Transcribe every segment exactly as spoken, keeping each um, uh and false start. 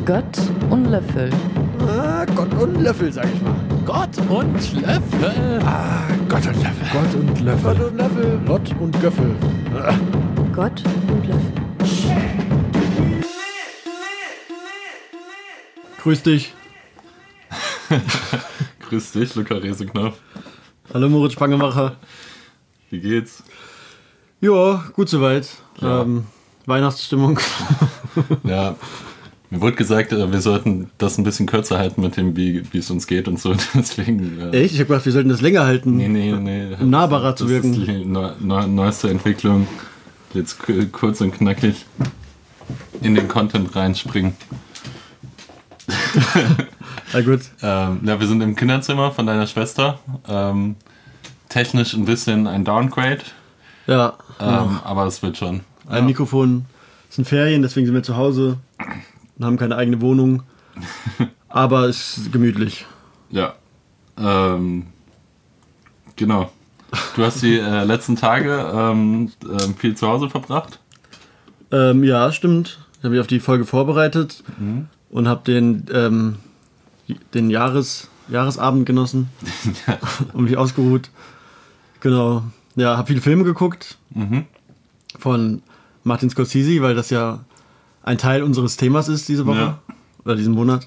Gott und Löffel. Ah, Gott und Löffel, sag ich mal. Gott und Löffel. Ah, Gott und Löffel. Gott und Löffel. Gott und Löffel. Gott und Göffel. Ah. Gott und Löffel. Grüß dich. Grüß dich, Luca Reseknopf. Hallo Moritz Spangemacher. Wie geht's? Ja, gut soweit. Ja. Ähm, Weihnachtsstimmung. Ja, mir wurde gesagt, wir sollten das ein bisschen kürzer halten mit dem, wie, wie es uns geht und so. Deswegen. Äh, Echt? Ich hab gedacht, wir sollten das länger halten. Nee, nee, nee. Um nahbarer zu wirken. Das ist die neu, neu, neueste Entwicklung. Jetzt k- kurz und knackig in den Content reinspringen. Na gut. Ähm, ja, wir sind im Kinderzimmer von deiner Schwester. Ähm, technisch ein bisschen ein Downgrade, Ja. ähm, aber es wird schon. Ein Mikrofon. Es sind Ferien, deswegen sind wir zu Hause und haben keine eigene Wohnung. Aber es ist gemütlich. Ja. Ähm, genau. Du hast die äh, letzten Tage ähm, ähm, viel zu Hause verbracht. Ähm, ja, stimmt. Ich habe mich auf die Folge vorbereitet Mhm. und habe den, ähm, den Jahres, Jahresabend genossen und mich ausgeruht. Genau. Ja, habe viele Filme geguckt Mhm. von Martin Scorsese, weil das ja ein Teil unseres Themas ist diese Woche Ja. oder diesen Monat.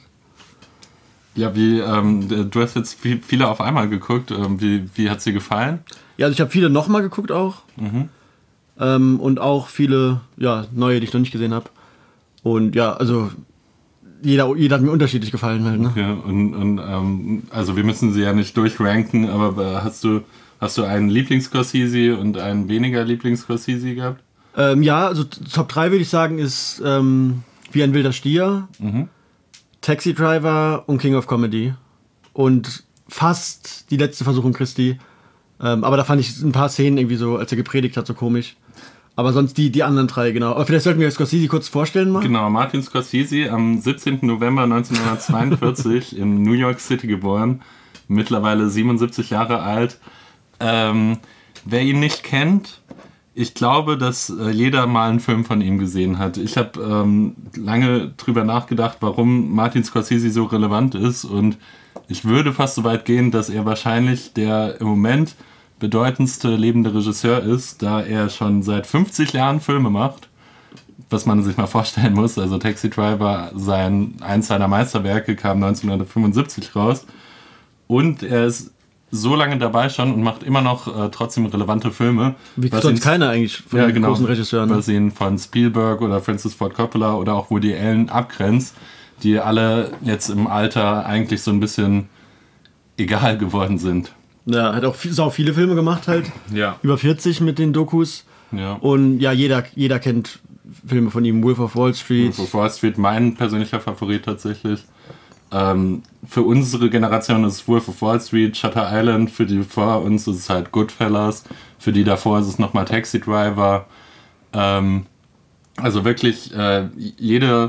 Ja, wie, ähm, du hast jetzt viel, viele auf einmal geguckt. Ähm, wie wie hat es dir gefallen? Ja, also ich habe viele nochmal geguckt auch. Mhm. Ähm, und auch viele, ja, neue, die ich noch nicht gesehen habe. Und ja, also jeder, jeder hat mir unterschiedlich gefallen halt, ne? Ja, und, und ähm, also wir müssen sie ja nicht durchranken, aber äh, hast du hast du einen Lieblings-Scorsese und einen weniger Lieblings-Scorsese gehabt? Ähm, ja, also Top drei würde ich sagen ist ähm, Wie ein wilder Stier, Mhm. Taxi Driver und King of Comedy. Und fast die letzte Versuchung Christi. Ähm, aber da fand ich ein paar Szenen irgendwie so, als er gepredigt hat, so komisch. Aber sonst die, die anderen drei, genau. Aber vielleicht sollten wir Scorsese kurz vorstellen mal. Genau, Martin Scorsese, am siebzehnten November neunzehnhundertzweiundvierzig in New York City geboren, mittlerweile siebenundsiebzig Jahre alt. Ähm, wer ihn nicht kennt, ich glaube, dass äh, jeder mal einen Film von ihm gesehen hat. Ich habe ähm, lange drüber nachgedacht, warum Martin Scorsese so relevant ist, und ich würde fast so weit gehen, dass er wahrscheinlich der im Moment bedeutendste lebende Regisseur ist, da er schon seit fünfzig Jahren Filme macht, was man sich mal vorstellen muss. Also Taxi Driver, sein, eins seiner Meisterwerke, kam neunzehnhundertfünfundsiebzig raus, und er ist so lange dabei schon und macht immer noch äh, trotzdem relevante Filme. Wie was sonst ihn- keiner eigentlich von ja, den genau, großen Regisseuren. Ne? was ihn von Spielberg oder Francis Ford Coppola oder auch Woody Allen abgrenzt, die alle jetzt im Alter eigentlich so ein bisschen egal geworden sind. Ja, hat auch viel, sau viele Filme gemacht halt. Ja. Über vierzig mit den Dokus. Ja. Und ja, jeder, jeder kennt Filme von ihm. Wolf of Wall Street. Wolf of Wall Street, mein persönlicher Favorit tatsächlich. Ähm, für unsere Generation ist es Wolf of Wall Street, Shutter Island, für die vor uns ist es halt Goodfellas, für die davor ist es nochmal Taxi Driver. Ähm, also wirklich äh, jede,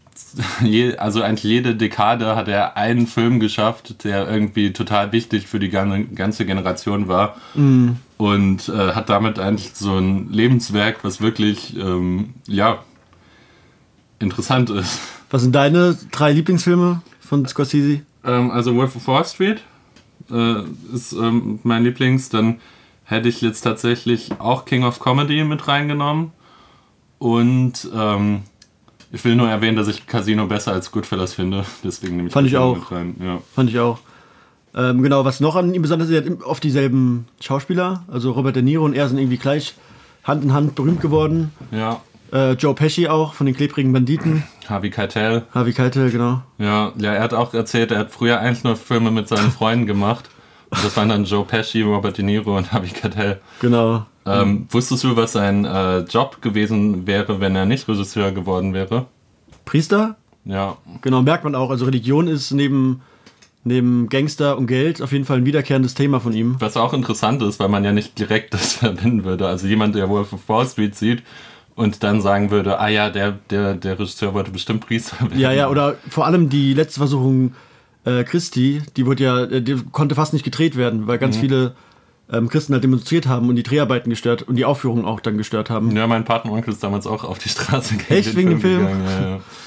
je, also eigentlich jede Dekade hat er einen Film geschafft, der irgendwie total wichtig für die gan- ganze Generation war. Mm. Und äh, hat damit eigentlich so ein Lebenswerk, was wirklich, ähm, ja, interessant ist. Was sind deine drei Lieblingsfilme von Scorsese? Ähm, also Wolf of Wall Street äh, ist ähm, mein Lieblings. Dann hätte ich jetzt tatsächlich auch King of Comedy mit reingenommen. Und ähm, ich will nur erwähnen, dass ich Casino besser als Goodfellas finde. Deswegen nehme ich Fand ich Casino auch. mit rein. Ja. Fand ich auch. Ähm, genau, was noch an ihm besonders ist, er hat oft dieselben Schauspieler. Also Robert De Niro und er sind irgendwie gleich Hand in Hand berühmt geworden. Ja. Äh, Joe Pesci auch, von den klebrigen Banditen. Harvey Keitel. Harvey Keitel, genau. Ja, ja, er hat auch erzählt, er hat früher eigentlich nur Filme mit seinen Freunden gemacht. Und das waren dann Joe Pesci, Robert De Niro und Harvey Keitel. Genau. Ähm, wusstest du, was sein äh, Job gewesen wäre, wenn er nicht Regisseur geworden wäre? Priester? Ja. Genau, merkt man auch. Also Religion ist neben, neben Gangster und Geld auf jeden Fall ein wiederkehrendes Thema von ihm. Was auch interessant ist, weil man ja nicht direkt das verbinden würde. Also jemand, der Wolf of Wall Street sieht und dann sagen würde, ah ja, der, der, der Regisseur wollte bestimmt Priester werden. Ja, ja, oder vor allem die letzte Versuchung äh, Christi, die wurde ja, äh, die konnte fast nicht gedreht werden, weil ganz Mhm. viele ähm, Christen halt demonstriert haben und die Dreharbeiten gestört und die Aufführung auch dann gestört haben. Ja, mein Patenonkel ist damals auch auf die Straße gegen Echt? den Wegen dem Film? gegangen. Ja, ja.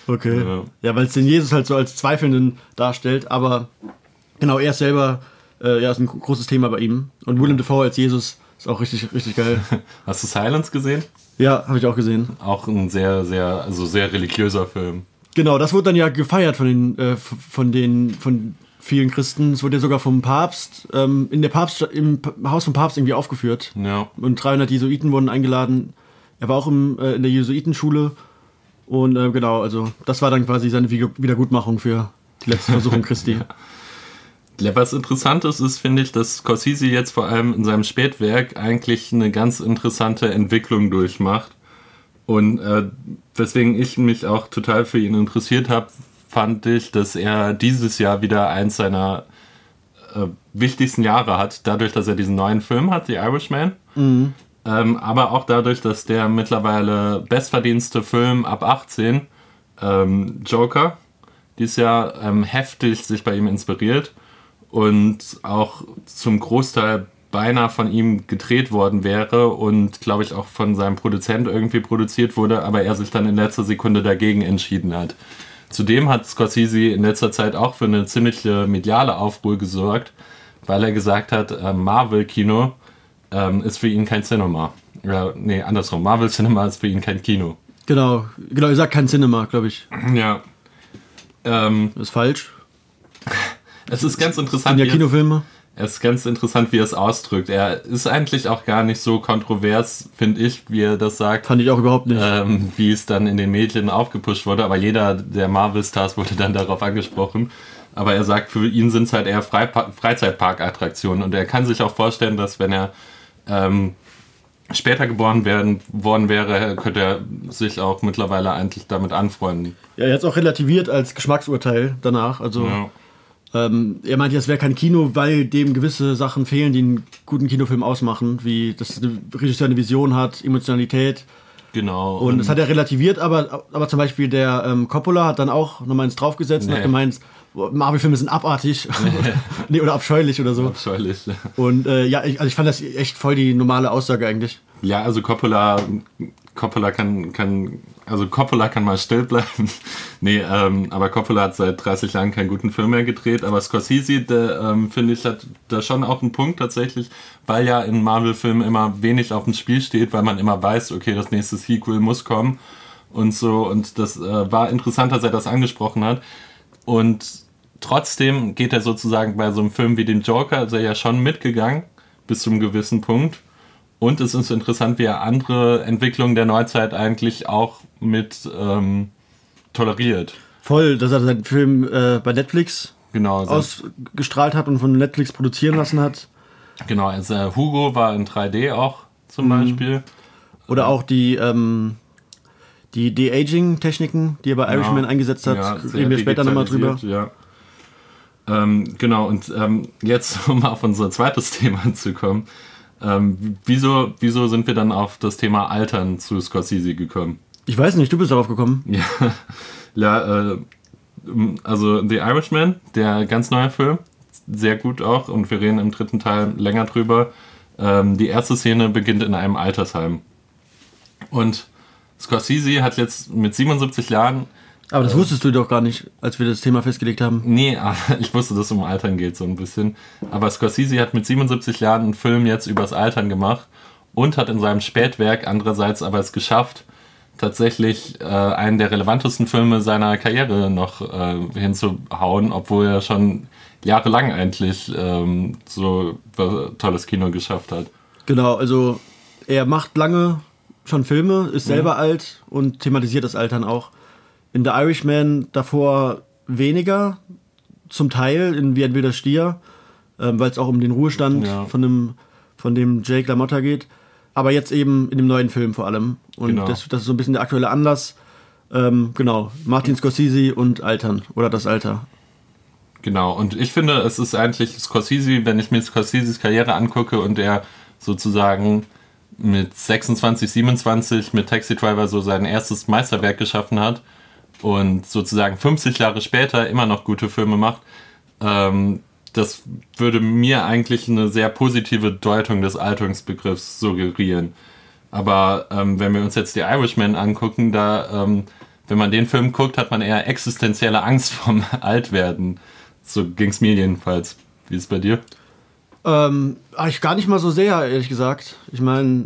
Okay. Ja. Ja, weil es den Jesus halt so als Zweifelnden darstellt, aber genau, er ist selber, äh, ja, ist ein großes Thema bei ihm. Und Willem Dafoe als Jesus ist auch richtig, richtig geil. Hast du Silence gesehen? Ja, habe ich auch gesehen. Auch ein sehr, sehr, also sehr religiöser Film. Genau, das wurde dann ja gefeiert von den, äh, von den, von vielen Christen. Es wurde ja sogar vom Papst, ähm, in der Papst, im P- Haus vom Papst irgendwie aufgeführt. Ja. Und dreihundert Jesuiten wurden eingeladen. Er war auch im, äh, in der Jesuitenschule. Und äh, genau, also das war dann quasi seine Wiege- Wiedergutmachung für die letzte Versuchung Christi. Ja, was interessant ist, ist, finde ich, dass Scorsese jetzt vor allem in seinem Spätwerk eigentlich eine ganz interessante Entwicklung durchmacht. Und äh, weswegen ich mich auch total für ihn interessiert habe, fand ich, dass er dieses Jahr wieder eins seiner äh, wichtigsten Jahre hat, dadurch, dass er diesen neuen Film hat, The Irishman. Mhm. Ähm, aber auch dadurch, dass der mittlerweile bestverdienste Film ab achtzehn, ähm, Joker, dieses Jahr ähm, heftig sich bei ihm inspiriert und auch zum Großteil beinahe von ihm gedreht worden wäre und, glaube ich, auch von seinem Produzent irgendwie produziert wurde, aber er sich dann in letzter Sekunde dagegen entschieden hat. Zudem hat Scorsese in letzter Zeit auch für eine ziemliche mediale Aufruhr gesorgt, weil er gesagt hat, äh, Marvel-Kino ähm, ist für ihn kein Cinema. Ja, nee, andersrum. Marvel-Cinema ist für ihn kein Kino. Genau, genau, ihr sagt kein Cinema, glaube ich. Ja. Ähm, Das ist falsch. es ist ganz Das interessant, sind ja wie Kinofilme. es ist ganz interessant, wie er es ausdrückt. Er ist eigentlich auch gar nicht so kontrovers, finde ich, wie er das sagt. Fand ich auch überhaupt nicht. Ähm, wie es dann in den Medien aufgepusht wurde, aber jeder der Marvel-Stars wurde dann darauf angesprochen. Aber er sagt, für ihn sind es halt eher Freipa- Freizeitparkattraktionen und er kann sich auch vorstellen, dass wenn er ähm, später geboren werden, worden wäre, könnte er sich auch mittlerweile eigentlich damit anfreunden. Ja, er hat es auch relativiert als Geschmacksurteil danach. Also Ja. ähm, er meinte, es wäre kein Kino, weil dem gewisse Sachen fehlen, die einen guten Kinofilm ausmachen, wie dass der Regisseur eine Vision hat, Emotionalität. Genau. Und das hat er relativiert, aber, aber zum Beispiel der ähm, Coppola hat dann auch nochmal eins draufgesetzt und Nee. hat gemeint, boah, Marvel-Filme sind abartig nee, oder abscheulich oder so. abscheulich. Und äh, ja, ich, also ich fand das echt voll die normale Aussage eigentlich. Ja, also Coppola, Coppola kann, kann, also Coppola kann mal still bleiben. nee, ähm, aber Coppola hat seit dreißig Jahren keinen guten Film mehr gedreht. Aber Scorsese, der, ähm, finde ich, hat da schon auch einen Punkt tatsächlich, weil ja in Marvel-Filmen immer wenig auf dem Spiel steht, weil man immer weiß, okay, das nächste Sequel muss kommen und so. Und das äh, war interessant, dass er das angesprochen hat. Und trotzdem geht er sozusagen bei so einem Film wie dem Joker, also er ja schon mitgegangen bis zu einem gewissen Punkt. Und es ist interessant, wie er andere Entwicklungen der Neuzeit eigentlich auch mit ähm, toleriert. Voll, dass er seinen Film äh, bei Netflix Genau, also, ausgestrahlt hat und von Netflix produzieren lassen hat. genau, also Hugo war in drei D auch zum Beispiel. Oder auch die, ähm, die De-Aging-Techniken, die er bei Irishman eingesetzt hat. Ja, sehr Reden wir später nochmal drüber. digitalisiert, Ja. Ähm, genau, und ähm, jetzt, um auf unser zweites Thema zu kommen. Ähm, wieso, wieso sind wir dann auf das Thema Altern zu Scorsese gekommen? Ich weiß nicht, du bist darauf gekommen. Ja, ja äh, also The Irishman, der ganz neue Film, sehr gut auch und wir reden im dritten Teil länger drüber. Ähm, die erste Szene beginnt in einem Altersheim. Und Scorsese hat jetzt mit siebenundsiebzig Jahren... Aber das wusstest du doch gar nicht, als wir das Thema festgelegt haben. Nee, ich wusste, dass es um Altern geht so ein bisschen. Aber Scorsese hat mit siebenundsiebzig Jahren einen Film jetzt übers Altern gemacht und hat in seinem Spätwerk andererseits aber es geschafft, tatsächlich äh, einen der relevantesten Filme seiner Karriere noch äh, hinzuhauen, obwohl er schon jahrelang eigentlich ähm, so tolles Kino geschafft hat. Genau, also er macht lange schon Filme, ist selber Mhm. alt und thematisiert das Altern auch. In The Irishman davor weniger, zum Teil in Wie ein wilder Stier, ähm, weil es auch um den Ruhestand Ja. von, dem, von dem Jake LaMotta geht. Aber jetzt eben in dem neuen Film vor allem. Und Genau. das, das ist so ein bisschen der aktuelle Anlass. Ähm, genau, Martin Scorsese und Altern oder das Alter. Genau, und ich finde, es ist eigentlich Scorsese, wenn ich mir Scorseses Karriere angucke und er sozusagen mit sechsundzwanzig, siebenundzwanzig mit Taxi Driver so sein erstes Meisterwerk geschaffen hat und sozusagen fünfzig Jahre später immer noch gute Filme macht, ähm, das würde mir eigentlich eine sehr positive Deutung des Alterungsbegriffs suggerieren. Aber ähm, wenn wir uns jetzt die Irishman angucken, da ähm, wenn man den Film guckt, hat man eher existenzielle Angst vorm Altwerden. So ging es mir jedenfalls. Wie ist es bei dir? Ähm, eigentlich gar nicht mal so sehr, ehrlich gesagt. Ich meine,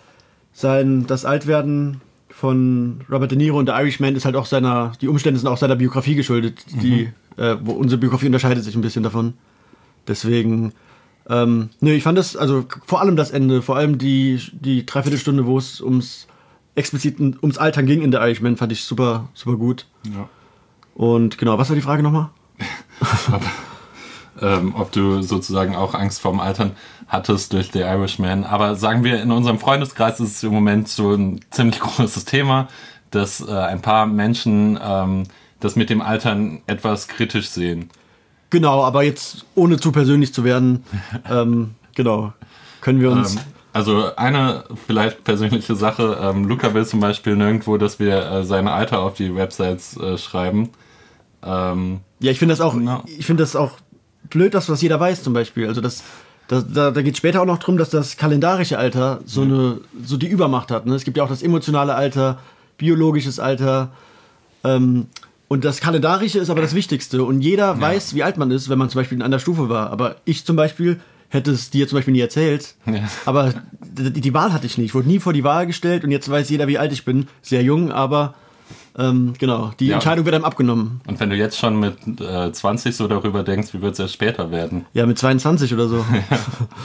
sein, das Altwerden von Robert De Niro und der Irishman ist halt auch seiner, die Umstände sind auch seiner Biografie geschuldet, die, mhm. äh, wo unsere Biografie unterscheidet sich ein bisschen davon. Deswegen, ähm, nö, ich fand das, also vor allem das Ende, vor allem die, die Dreiviertelstunde, wo es ums explizit ums Altern ging in der Irishman, fand ich super, super gut. Ja. Und genau, was war die Frage nochmal? ob, ähm, ob du sozusagen auch Angst vorm Altern hattest durch The Irishman. Aber sagen wir, in unserem Freundeskreis ist es im Moment so ein ziemlich großes Thema, dass äh, ein paar Menschen ähm, das mit dem Altern etwas kritisch sehen. Genau, aber jetzt ohne zu persönlich zu werden, ähm, genau, können wir uns... Ähm, also eine vielleicht persönliche Sache, ähm, Luca will zum Beispiel nirgendwo, dass wir äh, seine Alter auf die Websites äh, schreiben. Ähm, ja, ich finde das auch, no. ich finde das auch blöd, dass was jeder weiß zum Beispiel. Also das, da, da, da geht es später auch noch drum, dass das kalendarische Alter so mhm. eine, so die Übermacht hat. Ne? Es gibt ja auch das emotionale Alter, biologisches Alter. Ähm, und das kalendarische ist aber das Wichtigste. Und jeder ja. weiß, wie alt man ist, wenn man zum Beispiel in einer Stufe war. Aber ich zum Beispiel hätte es dir zum Beispiel nie erzählt. Ja. Aber die, die Wahl hatte ich nicht. Ich wurde nie vor die Wahl gestellt und jetzt weiß jeder, wie alt ich bin. Sehr jung, aber ähm, genau, die ja. Entscheidung wird einem abgenommen. Und wenn du jetzt schon mit äh, zwanzig so darüber denkst, wie wird es erst später werden? Ja, mit zweiundzwanzig oder so. Ja.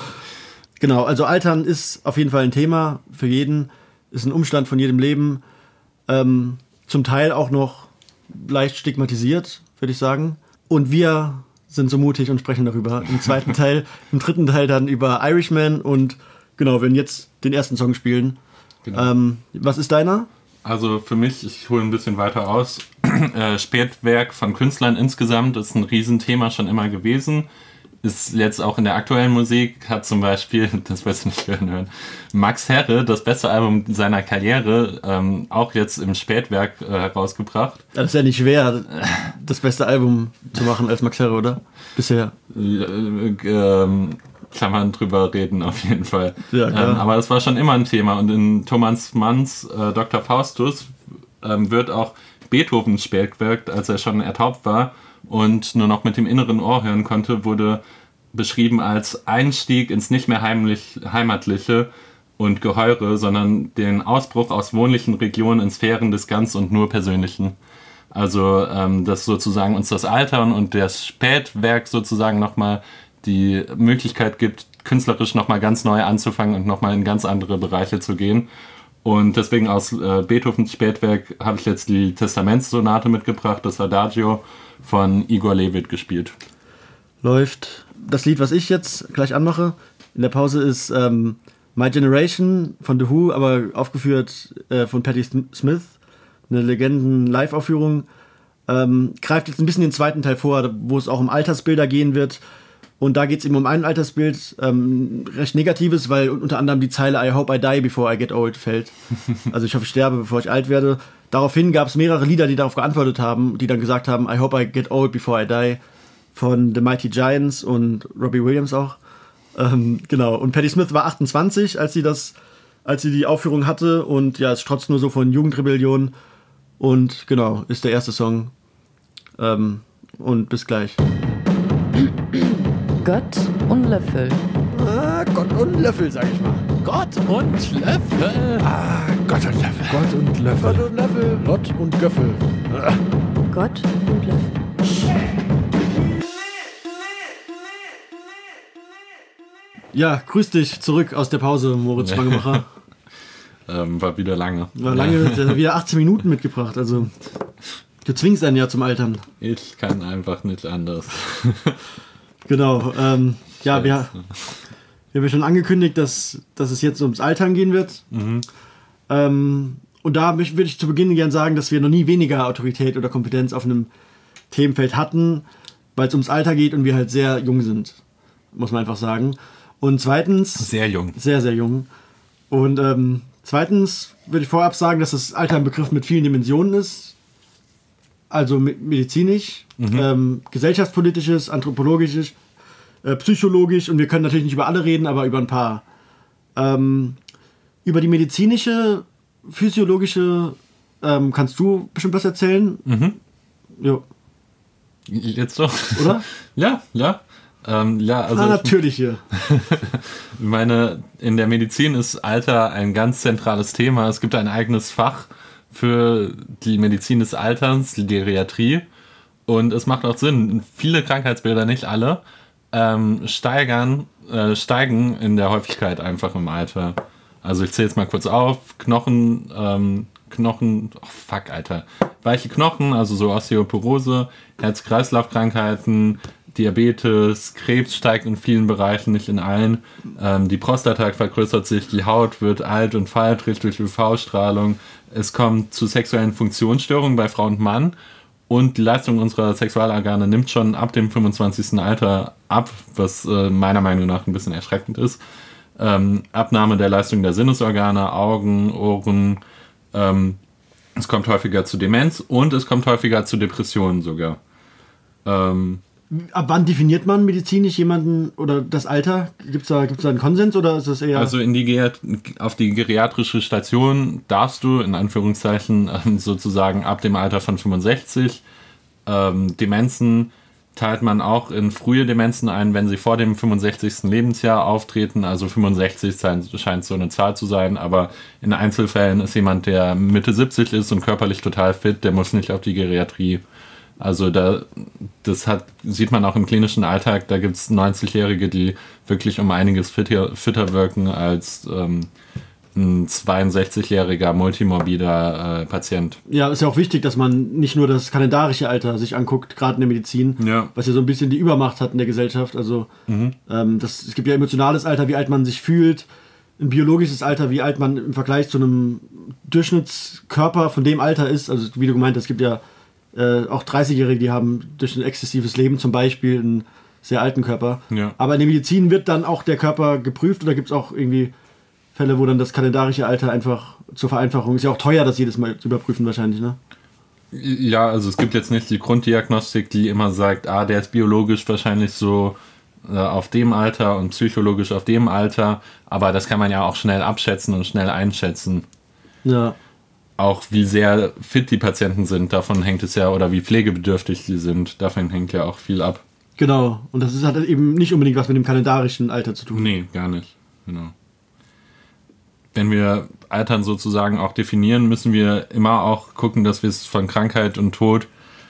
Genau, also Altern ist auf jeden Fall ein Thema für jeden. Ist ein Umstand von jedem Leben. Ähm, zum Teil auch noch leicht stigmatisiert, würde ich sagen. Und wir sind so mutig und sprechen darüber. Im zweiten Teil, im dritten Teil dann über Irishman und genau, wir werden jetzt den ersten Song spielen. Genau. Ähm, was ist deiner? Also für mich, ich hole ein bisschen weiter aus, äh, Spätwerk von Künstlern insgesamt ist ein Riesenthema schon immer gewesen. Ist jetzt auch in der aktuellen Musik, hat zum Beispiel, das wirst du nicht hören, Max Herre, das beste Album seiner Karriere, ähm, auch jetzt im Spätwerk äh, herausgebracht. Das ist ja nicht schwer, das beste Album zu machen als Max Herre, oder? Bisher. Ja, äh, ähm, kann man drüber reden, auf jeden Fall. Ja, klar. Ähm, aber das war schon immer ein Thema. Und in Thomas Manns äh, Doktor Faustus ähm, wird auch Beethovens Spätwerk, als er schon ertaubt war und nur noch mit dem inneren Ohr hören konnte, wurde beschrieben als Einstieg ins nicht mehr heimlich, heimatliche und Geheure, sondern den Ausbruch aus wohnlichen Regionen in Sphären des Ganz und nur Persönlichen. Also, ähm, dass sozusagen uns das Altern und das Spätwerk sozusagen nochmal die Möglichkeit gibt, künstlerisch nochmal ganz neu anzufangen und nochmal in ganz andere Bereiche zu gehen. Und deswegen aus äh, Beethovens Spätwerk habe ich jetzt die Testamentssonate mitgebracht, das Adagio von Igor Levit gespielt. Läuft. Das Lied, was ich jetzt gleich anmache, in der Pause ist ähm, My Generation von The Who, aber aufgeführt äh, von Patti Smith, eine Legenden-Live-Aufführung. Ähm, greift jetzt ein bisschen den zweiten Teil vor, wo es auch um Altersbilder gehen wird. Und da geht es eben um ein Altersbild, ähm, recht negatives, weil unter anderem die Zeile I hope I die before I get old fällt. Also ich hoffe, ich sterbe, bevor ich alt werde. Daraufhin gab es mehrere Lieder, die darauf geantwortet haben, die dann gesagt haben, I hope I get old before I die, von The Mighty Giants und Robbie Williams auch. Ähm, genau, und Patti Smith war achtundzwanzig, als sie, das, als sie die Aufführung hatte und ja, es strotzt nur so von Jugendrebellion und genau, ist der erste Song. Ähm, und bis gleich. Gott und Löffel. Ah, Gott und Löffel, sag ich mal. Gott und Löffel. Ah, Gott und Löffel. Gott und Löffel. Gott und Löffel. Lott und Göffel. Ah. Gott und Löffel. Ja, grüß dich zurück aus der Pause, Moritz Wangemacher. ähm, war wieder lange. War lange, der hat wieder achtzehn Minuten mitgebracht, also du zwingst einen ja zum Altern. Ich kann einfach nicht anders. Genau, ähm, ja, wir, wir haben ja schon angekündigt, dass, dass es jetzt ums Altern gehen wird. Mhm. Ähm, und da würde ich zu Beginn gerne sagen, dass wir noch nie weniger Autorität oder Kompetenz auf einem Themenfeld hatten, weil es ums Alter geht und wir halt sehr jung sind, muss man einfach sagen. Und zweitens... Sehr jung. Sehr, sehr jung. Und ähm, zweitens würde ich vorab sagen, dass das Alter ein Begriff mit vielen Dimensionen ist. Also medizinisch, mhm. ähm, gesellschaftspolitisches, anthropologisches, äh, psychologisch und wir können natürlich nicht über alle reden, aber über ein paar. Ähm, über die medizinische, physiologische ähm, kannst du bestimmt was erzählen. Mhm. Jo. Jetzt doch. Oder? Ja, ja. Ähm, ja, also ah, ich natürlich hier. meine, in der Medizin ist Alter ein ganz zentrales Thema. Es gibt ein eigenes Fach für die Medizin des Alterns, die Geriatrie. Und es macht auch Sinn. Viele Krankheitsbilder, nicht alle, ähm, steigern, äh, steigen in der Häufigkeit einfach im Alter. Also ich zähle jetzt mal kurz auf. Knochen, ähm, Knochen, oh fuck, Alter. Weiche Knochen, also so Osteoporose, Herz-Kreislauf-Krankheiten, Diabetes, Krebs steigt in vielen Bereichen, nicht in allen. Ähm, die Prostata vergrößert sich, die Haut wird alt und faltrig durch U V-Strahlung. Es kommt zu sexuellen Funktionsstörungen bei Frau und Mann. Und die Leistung unserer Sexualorgane nimmt schon ab dem fünfundzwanzigsten Alter ab, was äh, meiner Meinung nach ein bisschen erschreckend ist. Ähm, Abnahme der Leistung der Sinnesorgane, Augen, Ohren. Ähm, es kommt häufiger zu Demenz und es kommt häufiger zu Depressionen sogar. Ähm, Ab wann definiert man medizinisch jemanden oder das Alter? Gibt es da, gibt's da einen Konsens oder ist das eher... Also in die Geriat- auf die geriatrische Station darfst du in Anführungszeichen ähm, sozusagen ab dem Alter von fünfundsechzig. Ähm, Demenzen teilt man auch in frühe Demenzen ein, wenn sie vor dem fünfundsechzigsten Lebensjahr auftreten. Also fünfundsechzig scheint so eine Zahl zu sein, aber in Einzelfällen ist jemand, der Mitte siebzig ist und körperlich total fit, der muss nicht auf die Geriatrie. Also da, das hat, sieht man auch im klinischen Alltag, da gibt es neunzigjährige, die wirklich um einiges fitter, fitter wirken als ähm, ein zweiundsechzigjähriger multimorbider äh, Patient. Ja, ist ja auch wichtig, dass man nicht nur das kalendarische Alter sich anguckt, gerade in der Medizin, Ja. was ja so ein bisschen die Übermacht hat in der Gesellschaft. Also Mhm. ähm, das, es gibt ja emotionales Alter, wie alt man sich fühlt, ein biologisches Alter, wie alt man im Vergleich zu einem Durchschnittskörper von dem Alter ist. Also wie du gemeint hast, es gibt ja äh, auch dreißigjährige, die haben durch ein exzessives Leben zum Beispiel einen sehr alten Körper. Ja. Aber in der Medizin wird dann auch der Körper geprüft oder gibt es auch irgendwie Fälle, wo dann das kalendarische Alter einfach zur Vereinfachung ist ja auch teuer, das jedes Mal zu überprüfen wahrscheinlich, ne? Ja, also es gibt jetzt nicht die Grunddiagnostik, die immer sagt, ah, der ist biologisch wahrscheinlich so äh, auf dem Alter und psychologisch auf dem Alter, aber das kann man ja auch schnell abschätzen und schnell einschätzen. Ja. Auch wie sehr fit die Patienten sind, davon hängt es ja, oder wie pflegebedürftig die sind, davon hängt ja auch viel ab. Genau. Und das ist, hat eben nicht unbedingt was mit dem kalendarischen Alter zu tun. Nee, gar nicht. Genau. Wenn wir Altern sozusagen auch definieren, müssen wir immer auch gucken, dass wir es von Krankheit und Tod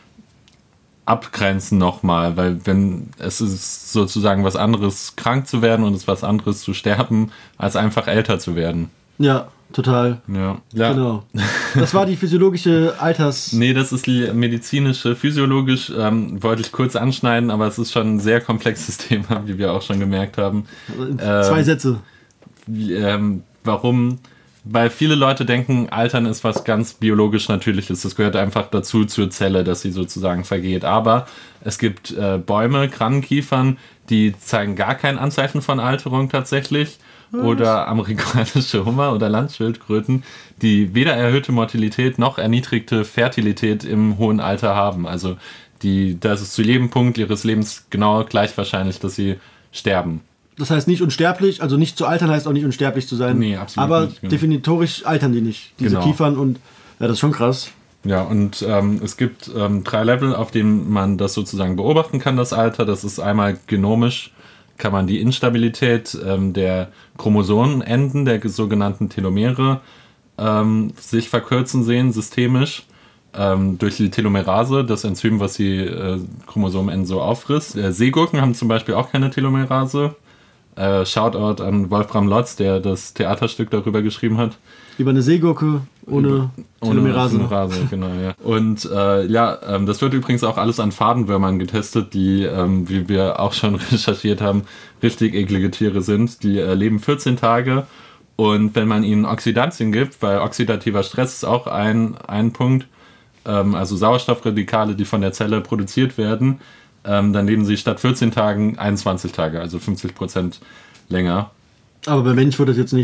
abgrenzen nochmal, weil wenn es ist sozusagen was anderes, krank zu werden und es ist was anderes zu sterben, als einfach älter zu werden. Ja, total. Ja. ja. Genau. Das war die physiologische Alters... Nee, das ist die medizinische, physiologisch, ähm, wollte ich kurz anschneiden, aber es ist schon ein sehr komplexes Thema, wie wir auch schon gemerkt haben. Zwei Ähm, Sätze. Wie, ähm, warum? Weil viele Leute denken, Altern ist was ganz biologisch Natürliches. Das gehört einfach dazu zur Zelle, dass sie sozusagen vergeht. Aber es gibt äh, Bäume, Kranenkiefern, die zeigen gar kein Anzeichen von Alterung tatsächlich. Oder amerikanische Hummer oder Landschildkröten, die weder erhöhte Mortalität noch erniedrigte Fertilität im hohen Alter haben. Also die, das ist zu jedem Punkt ihres Lebens genau gleich wahrscheinlich, dass sie sterben. Das heißt nicht unsterblich, also nicht zu altern heißt auch nicht unsterblich zu sein. Nee, absolut aber nicht, genau. definitorisch altern die nicht, diese Genau. Kiefern. Und ja, das ist schon krass. Ja, und ähm, es gibt ähm, drei Level, auf denen man das sozusagen beobachten kann, das Alter. Das ist einmal genomisch, kann man die Instabilität ähm, der Chromosomenenden, der sogenannten Telomere, ähm, sich verkürzen sehen, systemisch. Ähm, durch die Telomerase, das Enzym, was die äh, Chromosomenenden so auffrisst. Äh, Seegurken haben zum Beispiel auch keine Telomerase. Äh, Shoutout an Wolfram Lotz, der das Theaterstück darüber geschrieben hat. Über eine Seegurke ohne Telomerase. Ohne Telomerase, genau, ja. Und äh, ja, ähm, das wird übrigens auch alles an Fadenwürmern getestet, die, ähm, wie wir auch schon recherchiert haben, richtig eklige Tiere sind. Die äh, leben vierzehn Tage und wenn man ihnen Oxidantien gibt, weil oxidativer Stress ist auch ein, ein Punkt, ähm, also Sauerstoffradikale, die von der Zelle produziert werden, ähm, dann leben sie statt vierzehn Tagen einundzwanzig Tage, also fünfzig Prozent länger. Aber bei Mensch wird das jetzt nicht.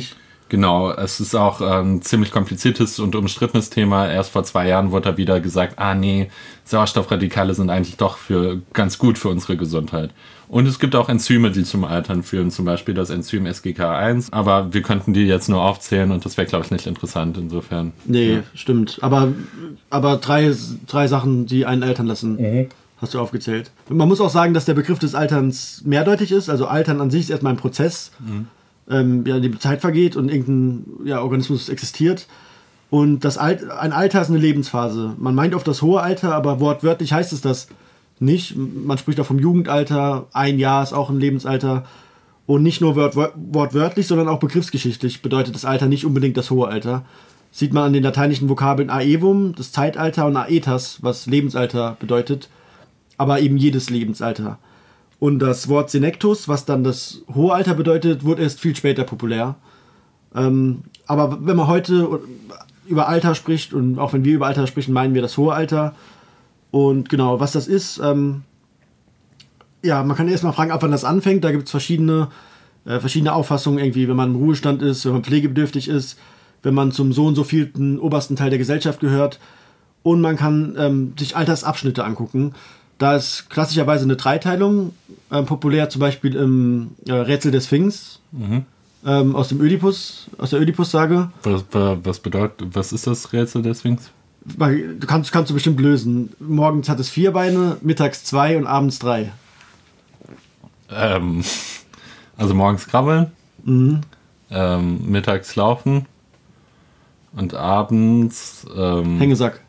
Genau, es ist auch ein ziemlich kompliziertes und umstrittenes Thema. Erst vor zwei Jahren wurde da wieder gesagt, ah nee, Sauerstoffradikale sind eigentlich doch für ganz gut für unsere Gesundheit. Und es gibt auch Enzyme, die zum Altern führen, zum Beispiel das Enzym S G K eins. Aber wir könnten die jetzt nur aufzählen und das wäre, glaube ich, nicht interessant insofern. Nee, ja. Stimmt. Aber, aber drei, drei Sachen, die einen altern lassen, mhm. hast du aufgezählt. Man muss auch sagen, dass der Begriff des Alterns mehrdeutig ist. Also Altern an sich ist erstmal ein Prozess, mhm. ähm, ja, in dem Zeit vergeht und irgendein ja, Organismus existiert. Und das Alt, ein Alter ist eine Lebensphase. Man meint oft das hohe Alter, aber wortwörtlich heißt es das nicht. Man spricht auch vom Jugendalter, ein Jahr ist auch ein Lebensalter. Und nicht nur wort, wortwörtlich, sondern auch begriffsgeschichtlich bedeutet das Alter nicht unbedingt das hohe Alter. Sieht man an den lateinischen Vokabeln aevum, das Zeitalter, und aetas, was Lebensalter bedeutet, aber eben jedes Lebensalter. Und das Wort senectus, was dann das hohe Alter bedeutet, wurde erst viel später populär. Ähm, aber wenn man heute über Alter spricht, und auch wenn wir über Alter sprechen, meinen wir das hohe Alter. Und genau, was das ist, ähm, ja, man kann erst mal fragen, ab wann das anfängt. Da gibt es verschiedene, äh, verschiedene Auffassungen, irgendwie, wenn man im Ruhestand ist, wenn man pflegebedürftig ist, wenn man zum so und so vielten obersten Teil der Gesellschaft gehört. Und man kann ähm, sich Altersabschnitte angucken. Da ist klassischerweise eine Dreiteilung, äh, populär zum Beispiel im äh, Rätsel des Sphinx, mhm. ähm, aus dem Ödipus, aus der Ödipus-Sage. Was, was bedeutet, was ist das Rätsel des Sphinx? Du kannst, kannst du bestimmt lösen. Morgens hat es vier Beine, mittags zwei und abends drei. Ähm, also morgens krabbeln, mhm. ähm, mittags laufen und abends ähm, Hängesack.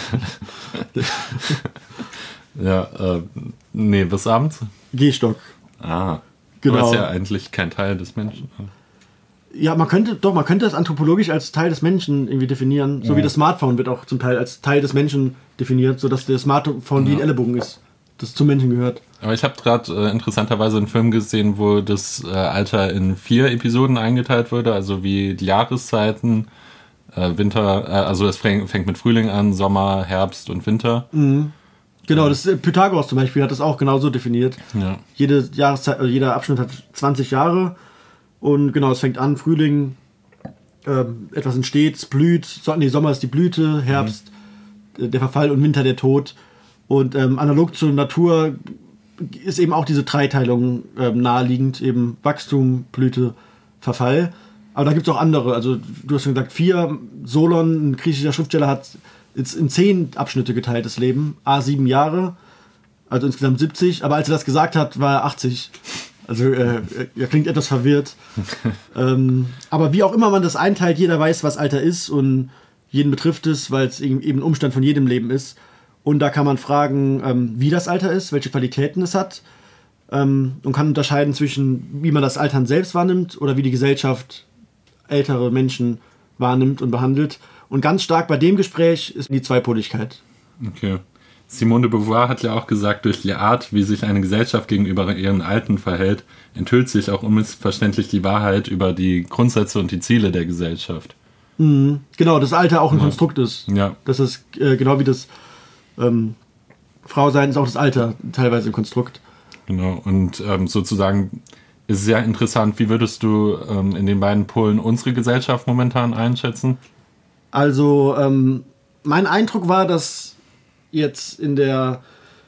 ja, äh, nee, bis abends? Gehstock. Ah, genau. Aber ist ja eigentlich kein Teil des Menschen. Ja, man könnte, doch, man könnte das anthropologisch als Teil des Menschen irgendwie definieren. So ja. Wie das Smartphone wird auch zum Teil als Teil des Menschen definiert, sodass das Smartphone ja. wie ein Ellenbogen ist, das zum Menschen gehört. Aber ich habe gerade äh, interessanterweise einen Film gesehen, wo das äh, Alter in vier Episoden eingeteilt wurde, also wie die Jahreszeiten, äh, Winter, äh, also es fängt, fängt mit Frühling an, Sommer, Herbst und Winter. Mhm. Genau, das Pythagoras zum Beispiel hat das auch genauso definiert. Ja. Jede Jahreszeit, also jeder Abschnitt hat zwanzig Jahre. Und genau, es fängt an, Frühling, ähm, etwas entsteht, es blüht, so, nee, Sommer ist die Blüte, Herbst mhm. äh, der Verfall und Winter der Tod. Und ähm, analog zur Natur ist eben auch diese Dreiteilung ähm, naheliegend, eben Wachstum, Blüte, Verfall. Aber da gibt es auch andere, also du hast schon gesagt, vier, Solon, ein griechischer Schriftsteller, hat jetzt in zehn Abschnitte geteiltes Leben, a sieben Jahre, also insgesamt siebzig, aber als er das gesagt hat, war er achtzig. Also äh, er klingt etwas verwirrt. ähm, aber wie auch immer man das einteilt, jeder weiß, was Alter ist und jeden betrifft es, weil es eben ein Umstand von jedem Leben ist. Und da kann man fragen, ähm, wie das Alter ist, welche Qualitäten es hat ähm, und kann unterscheiden zwischen, wie man das Altern selbst wahrnimmt oder wie die Gesellschaft ältere Menschen wahrnimmt und behandelt. Und ganz stark bei dem Gespräch ist die Zweipoligkeit. Okay. Simone de Beauvoir hat ja auch gesagt, durch die Art, wie sich eine Gesellschaft gegenüber ihren Alten verhält, enthüllt sich auch unmissverständlich die Wahrheit über die Grundsätze und die Ziele der Gesellschaft. Mhm. Genau, das Alter auch ein ja. Konstrukt ist. Ja. Das ist äh, genau wie das ähm, Frausein ist auch das Alter teilweise ein Konstrukt. Genau, und ähm, sozusagen ist es sehr interessant, wie würdest du ähm, in den beiden Polen unsere Gesellschaft momentan einschätzen? Also, ähm, mein Eindruck war, dass jetzt in der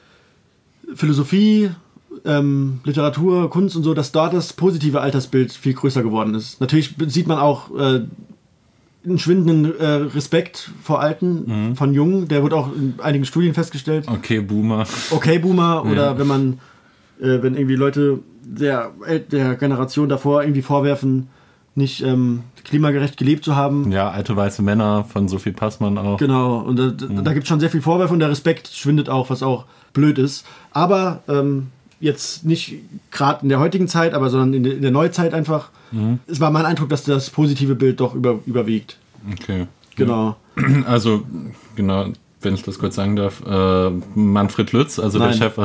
Philosophie, ähm, Literatur, Kunst und so, dass dort das positive Altersbild viel größer geworden ist. Natürlich sieht man auch äh, einen schwindenden äh, Respekt vor Alten, mhm. von Jungen. Der wird auch in einigen Studien festgestellt. Okay, Boomer. Okay, Boomer. Oder ja. wenn man, äh, wenn irgendwie Leute der, der Generation davor irgendwie vorwerfen, nicht ähm, klimagerecht gelebt zu haben. Ja, alte weiße Männer von Sophie Passmann auch. Genau, und da, mhm. da gibt es schon sehr viel Vorwürfe und der Respekt schwindet auch, was auch blöd ist. Aber ähm, jetzt nicht gerade in der heutigen Zeit, aber sondern in der, in der Neuzeit einfach. Mhm. Es war mein Eindruck, dass das positive Bild doch über, überwiegt. Okay. Genau. Ja. Also, genau, wenn ich das kurz sagen darf, äh, Manfred Lütz, also der, Chef,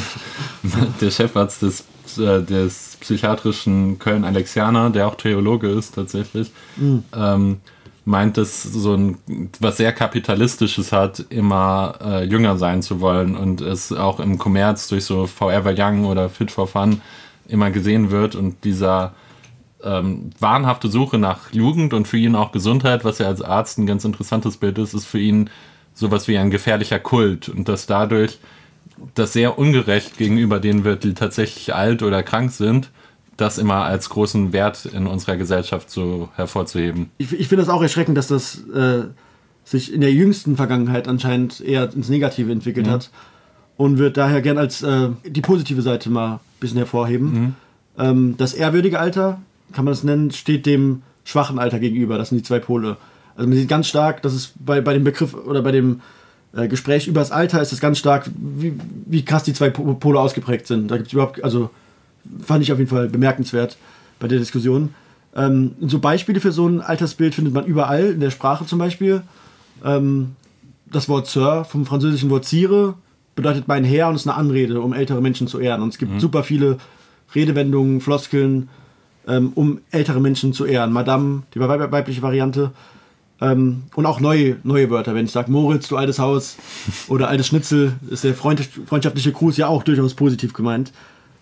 der Chefarzt des des psychiatrischen Köln-Alexianer, der auch Theologe ist tatsächlich, mhm. ähm, meint, dass so ein was sehr Kapitalistisches hat, immer äh, jünger sein zu wollen und es auch im Kommerz durch so Forever Young oder Fit for Fun immer gesehen wird und dieser ähm, wahnhafte Suche nach Jugend und für ihn auch Gesundheit, was ja als Arzt ein ganz interessantes Bild ist, ist für ihn sowas wie ein gefährlicher Kult und dass dadurch das sehr ungerecht gegenüber denen wird, die tatsächlich alt oder krank sind, das immer als großen Wert in unserer Gesellschaft so hervorzuheben. Ich, ich finde das auch erschreckend, dass das äh, sich in der jüngsten Vergangenheit anscheinend eher ins Negative entwickelt mhm. hat und wird daher gern als äh, die positive Seite mal ein bisschen hervorheben. Mhm. Ähm, das ehrwürdige Alter, kann man das nennen, steht dem schwachen Alter gegenüber. Das sind die zwei Pole. Also man sieht ganz stark, dass es bei, bei dem Begriff oder bei dem äh, Gespräch über das Alter ist es ganz stark, wie, wie krass die zwei Pole ausgeprägt sind. Da gibt es überhaupt, also fand ich auf jeden Fall bemerkenswert bei der Diskussion. Ähm, so Beispiele für so ein Altersbild findet man überall, in der Sprache zum Beispiel. Ähm, das Wort Sir vom französischen Wort Sire bedeutet mein Herr und ist eine Anrede, um ältere Menschen zu ehren. Und es gibt mhm. super viele Redewendungen, Floskeln, ähm, um ältere Menschen zu ehren. Madame, die weib- weibliche Variante. Ähm, und auch neue, neue Wörter, wenn ich sage Moritz, du altes Haus oder altes Schnitzel, ist der freund- freundschaftliche Gruß ja auch durchaus positiv gemeint.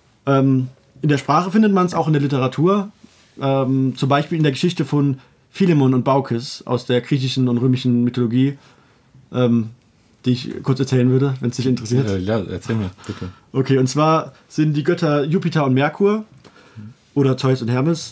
Ähm, in der Sprache findet man es auch in der Literatur, ähm, zum Beispiel in der Geschichte von Philemon und Baukis aus der griechischen und römischen Mythologie, ähm, die ich kurz erzählen würde, wenn es dich interessiert. Ja, ja, erzähl mir, bitte. Okay, und zwar sind die Götter Jupiter und Merkur oder Zeus und Hermes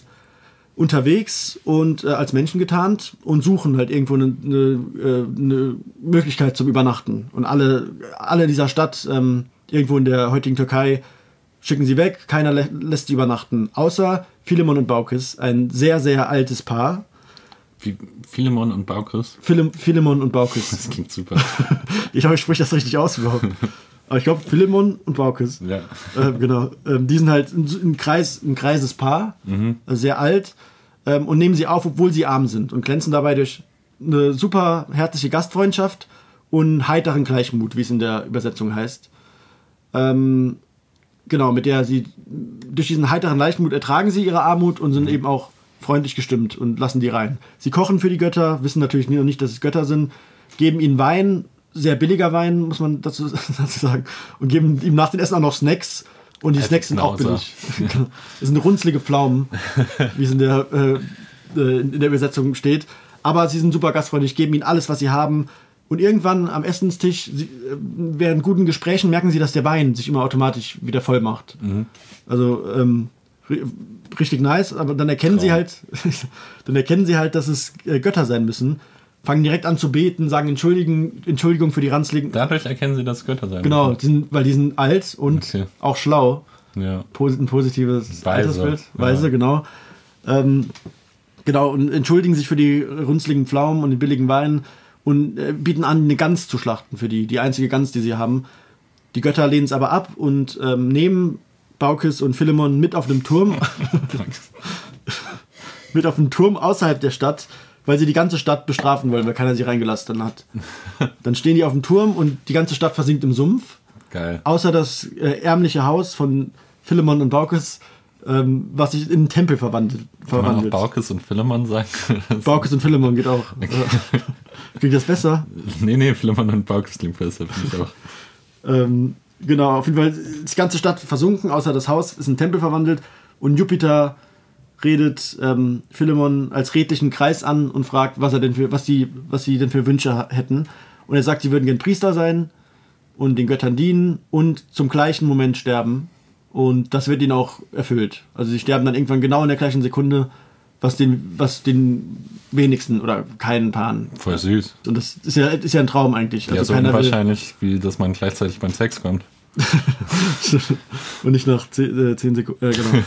unterwegs und äh, als Menschen getarnt und suchen halt irgendwo eine, eine, eine Möglichkeit zum Übernachten. Und alle, alle in dieser Stadt, ähm, irgendwo in der heutigen Türkei, schicken sie weg, keiner lä- lässt sie übernachten, außer Philemon und Baukis, ein sehr, sehr altes Paar. Wie Philemon und Baukis? Phile- Philemon und Baukis. Das klingt super. Ich hoffe, ich spreche das richtig aus überhaupt. Aber ich glaube, Philemon und Baukis. Ja. Äh, genau. Ähm, die sind halt ein, ein, Kreis, ein kreises Paar, mhm. also sehr alt, ähm, und nehmen sie auf, obwohl sie arm sind und glänzen dabei durch eine super herzliche Gastfreundschaft und heiteren Gleichmut, wie es in der Übersetzung heißt. Ähm, genau, mit der sie, durch diesen heiteren Gleichmut ertragen sie ihre Armut und sind mhm. eben auch freundlich gestimmt und lassen die rein. Sie kochen für die Götter, wissen natürlich noch nicht, dass es Götter sind, geben ihnen Wein, sehr billiger Wein, muss man dazu, dazu sagen, und geben ihm nach dem Essen auch noch Snacks. Und die Snacks sind auch billig. Das sind runzlige Pflaumen, wie es in der, äh, in der Übersetzung steht. Aber sie sind super gastfreundlich, geben ihnen alles, was sie haben. Und irgendwann am Essenstisch, sie, während guten Gesprächen, merken sie, dass der Wein sich immer automatisch wieder voll macht. Mhm. Also ähm, richtig nice. Aber dann erkennen Traum. sie halt, dann erkennen sie halt, dass es äh, Götter sein müssen. Fangen direkt an zu beten, sagen Entschuldigen, Entschuldigung für die ranzligen. Dadurch erkennen sie, dass Götter sein Genau, die sind, weil die sind alt und okay. auch schlau. Ja. Posit- ein positives Weise. Altersbild. Weise, ja. genau. Ähm, genau, und entschuldigen sich für die runzligen Pflaumen und den billigen Wein und äh, bieten an, eine Gans zu schlachten für die, die einzige Gans, die sie haben. Die Götter lehnen es aber ab und ähm, nehmen Baukis und Philemon mit auf einem Turm. mit auf einem Turm außerhalb der Stadt, weil sie die ganze Stadt bestrafen wollen, weil keiner sie reingelassen hat. Dann stehen die auf dem Turm und die ganze Stadt versinkt im Sumpf. Geil. Außer das äh, ärmliche Haus von Philemon und Baukis, ähm, was sich in einen Tempel verwandelt. Kann man auch Baukis und Philemon sagen? Baukis und Philemon geht auch. Okay. Klingt das besser? Nee, nee, Philemon und Baukis klingt besser, finde ich auch. ähm, genau, auf jeden Fall ist die ganze Stadt versunken, außer das Haus ist in einen Tempel verwandelt und Jupiter redet ähm, Philemon als redlichen Kreis an und fragt, was er denn für, was die, was sie denn für Wünsche hätten. Und er sagt, sie würden gern Priester sein und den Göttern dienen und zum gleichen Moment sterben. Und das wird ihnen auch erfüllt. Also sie sterben dann irgendwann genau in der gleichen Sekunde, was den, was den wenigsten oder keinen Paaren. Voll süß. Und das ist ja, ist ja ein Traum eigentlich. Ja, also so unwahrscheinlich, wie dass man gleichzeitig beim Sex kommt. Und nicht nach zehn, äh, zehn Sekunden. Äh, genau.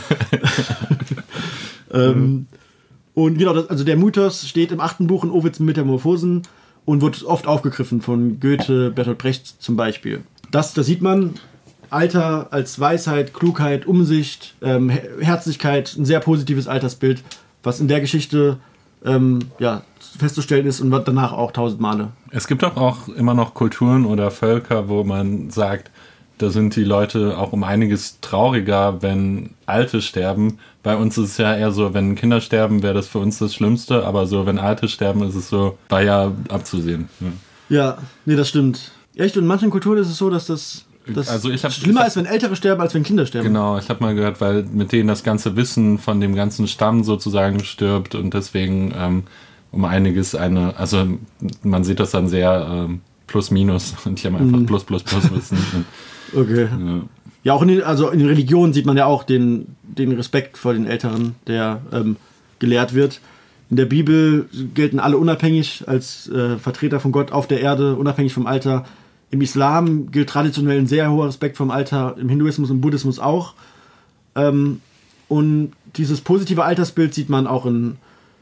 ähm, und genau, das, also der Mythos steht im achten Buch in Ovids Metamorphosen und wird oft aufgegriffen von Goethe, Bertolt Brecht zum Beispiel. Das, das sieht man. Alter als Weisheit, Klugheit, Umsicht, ähm, Herzlichkeit, ein sehr positives Altersbild, was in der Geschichte ähm, ja, festzustellen ist und wird danach auch tausend Male. Es gibt doch auch immer noch Kulturen oder Völker, wo man sagt, da sind die Leute auch um einiges trauriger, wenn Alte sterben. Bei uns ist es ja eher so, wenn Kinder sterben, wäre das für uns das Schlimmste, aber so, wenn Alte sterben, ist es so, war ja abzusehen. Ja, ja nee, das stimmt. Echt, und in manchen Kulturen ist es so, dass das Das Also ich hab- schlimmer ich hab- ist, wenn Ältere sterben, als wenn Kinder sterben. Genau, ich habe mal gehört, weil mit denen das ganze Wissen von dem ganzen Stamm sozusagen stirbt und deswegen ähm, um einiges eine, also man sieht das dann sehr ähm, plus minus und die haben einfach plus plus plus Wissen. Und, Okay. ja. Ja, auch in den, also in den Religionen sieht man ja auch den, den Respekt vor den Älteren, der ähm, gelehrt wird. In der Bibel gelten alle unabhängig als äh, Vertreter von Gott auf der Erde, unabhängig vom Alter. Im Islam gilt traditionell ein sehr hoher Respekt vom Alter, im Hinduismus und Buddhismus auch. Ähm, und dieses positive Altersbild sieht man auch in,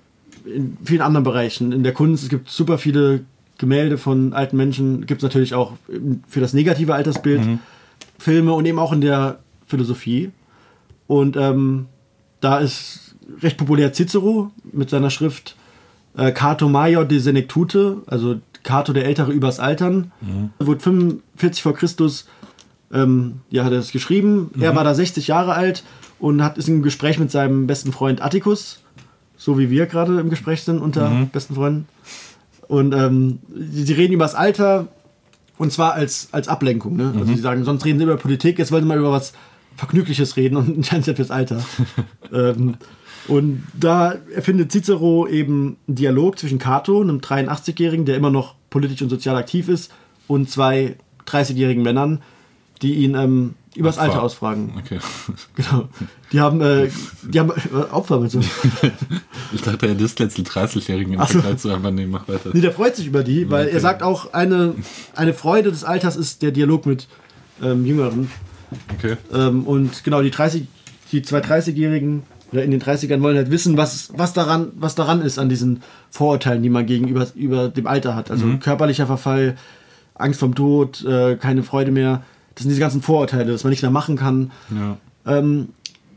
in vielen anderen Bereichen. In der Kunst, es gibt super viele Gemälde von alten Menschen, gibt es natürlich auch für das negative Altersbild. Mhm. Filme und eben auch in der Philosophie. Und ähm, da ist recht populär Cicero mit seiner Schrift äh, Cato Major de Senectute, also Cato der Ältere übers Altern. Mhm. Wurde fünfundvierzig vor Christus, ähm, ja, hat er das geschrieben. Mhm. Er war da sechzig Jahre alt und hat, ist im Gespräch mit seinem besten Freund Atticus, so wie wir gerade im Gespräch sind unter mhm. besten Freunden. Und ähm, sie, sie reden über das Alter. Und zwar als, als Ablenkung. Ne? Also mhm. die sagen, sonst reden sie über Politik, jetzt wollen sie mal über was Vergnügliches reden und entscheiden sich fürs Alter. ähm, und da erfindet Cicero eben einen Dialog zwischen Cato, einem dreiundachtzigjährigen, der immer noch politisch und sozial aktiv ist, und zwei dreißigjährigen Männern, die ihn ähm, über das Alter ausfragen. Okay. Genau. Die haben, äh, die haben äh, Opfer mit so. Ich dachte, er disst jetzt die dreißigjährigen im Vergleich zu einfach, nee, mach weiter. Nee, der freut sich über die, weil okay. er sagt auch, eine, eine Freude des Alters ist der Dialog mit ähm, Jüngeren. Okay. Ähm, und genau, die, dreißig, die zwei dreißigjährigen oder in den dreißigern wollen halt wissen, was, was, daran, was daran ist an diesen Vorurteilen, die man gegenüber über dem Alter hat. Also mhm. körperlicher Verfall, Angst vom Tod, äh, keine Freude mehr. Das sind diese ganzen Vorurteile, dass man nicht mehr machen kann. Ja. Ähm,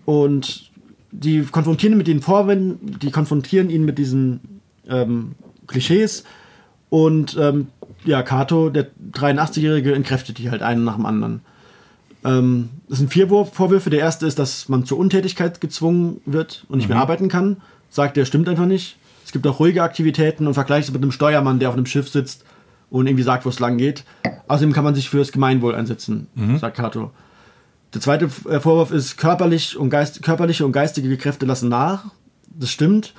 und die konfrontieren ihn mit den Vorwänden, die konfrontieren ihn mit diesen ähm, Klischees. Und ähm, ja, Cato, der dreiundachtzigjährige, entkräftet die halt einen nach dem anderen. Ähm, das sind vier Vorwürfe. Der erste ist, dass man zur Untätigkeit gezwungen wird und nicht mhm. mehr arbeiten kann. Sagt er, stimmt einfach nicht. Es gibt auch ruhige Aktivitäten und vergleicht es mit einem Steuermann, der auf einem Schiff sitzt und irgendwie sagt, wo es lang geht. Außerdem kann man sich für das Gemeinwohl einsetzen, mhm. sagt Cato. Der zweite Vorwurf ist, körperlich und Geist, körperliche und geistige Kräfte lassen nach. Das stimmt.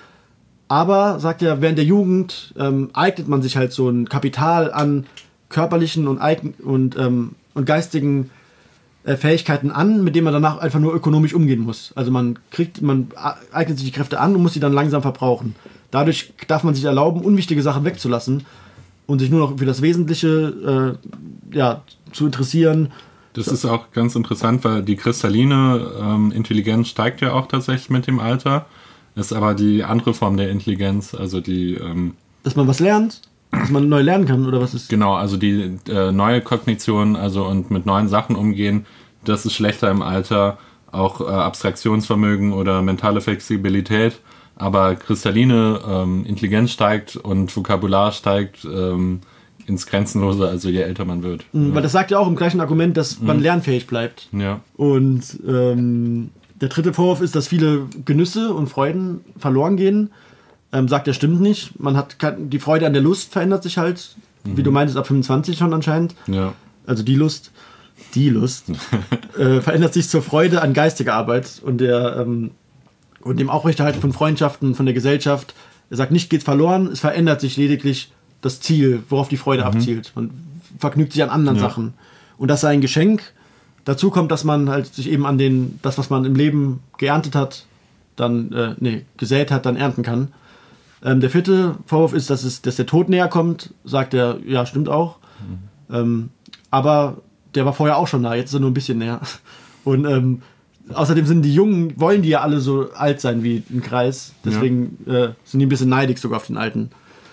Aber, sagt er, während der Jugend ähm, eignet man sich halt so ein Kapital an körperlichen und, eigen, und, ähm, und geistigen äh, Fähigkeiten an, mit denen man danach einfach nur ökonomisch umgehen muss. Also man kriegt, man eignet sich die Kräfte an und muss sie dann langsam verbrauchen. Dadurch darf man sich erlauben, unwichtige Sachen wegzulassen und sich nur noch für das Wesentliche äh, ja, zu interessieren. Das ist auch ganz interessant, weil die kristalline ähm, Intelligenz steigt ja auch tatsächlich mit dem Alter. Ist aber die andere Form der Intelligenz, also die... Ähm, dass man was lernt, dass man neu lernen kann, oder was ist? Genau, also die äh, neue Kognition, also und mit neuen Sachen umgehen, das ist schlechter im Alter. Auch äh, Abstraktionsvermögen oder mentale Flexibilität. Aber kristalline ähm, Intelligenz steigt und Vokabular steigt ähm, ins Grenzenlose, also je älter man wird. Mhm, ja. Weil das sagt ja auch im gleichen Argument, dass man mhm. lernfähig bleibt. Ja. Und ähm, der dritte Vorwurf ist, dass viele Genüsse und Freuden verloren gehen. Ähm, sagt er, stimmt nicht. Man hat die Freude an der Lust verändert sich halt, mhm. wie du meintest, ab fünfundzwanzig schon anscheinend. Ja. Also die Lust, die Lust äh, verändert sich zur Freude an geistiger Arbeit und der ähm, und dem Aufrechterhalten von Freundschaften, von der Gesellschaft. Er sagt, nicht geht verloren, es verändert sich lediglich das Ziel, worauf die Freude mhm. abzielt. Man vergnügt sich an anderen ja. Sachen. Und das sei ein Geschenk. Dazu kommt, dass man halt sich eben an den, das, was man im Leben geerntet hat, dann, äh, nee, gesät hat, dann ernten kann. Ähm, der vierte Vorwurf ist, dass, es, dass der Tod näher kommt. Sagt er, ja, stimmt auch. Mhm. Ähm, aber der war vorher auch schon da, jetzt ist er nur ein bisschen näher. Und ähm, außerdem sind die Jungen, wollen die ja alle so alt sein wie ein Kreis. Deswegen ja. äh, sind die ein bisschen neidig sogar auf den Alten.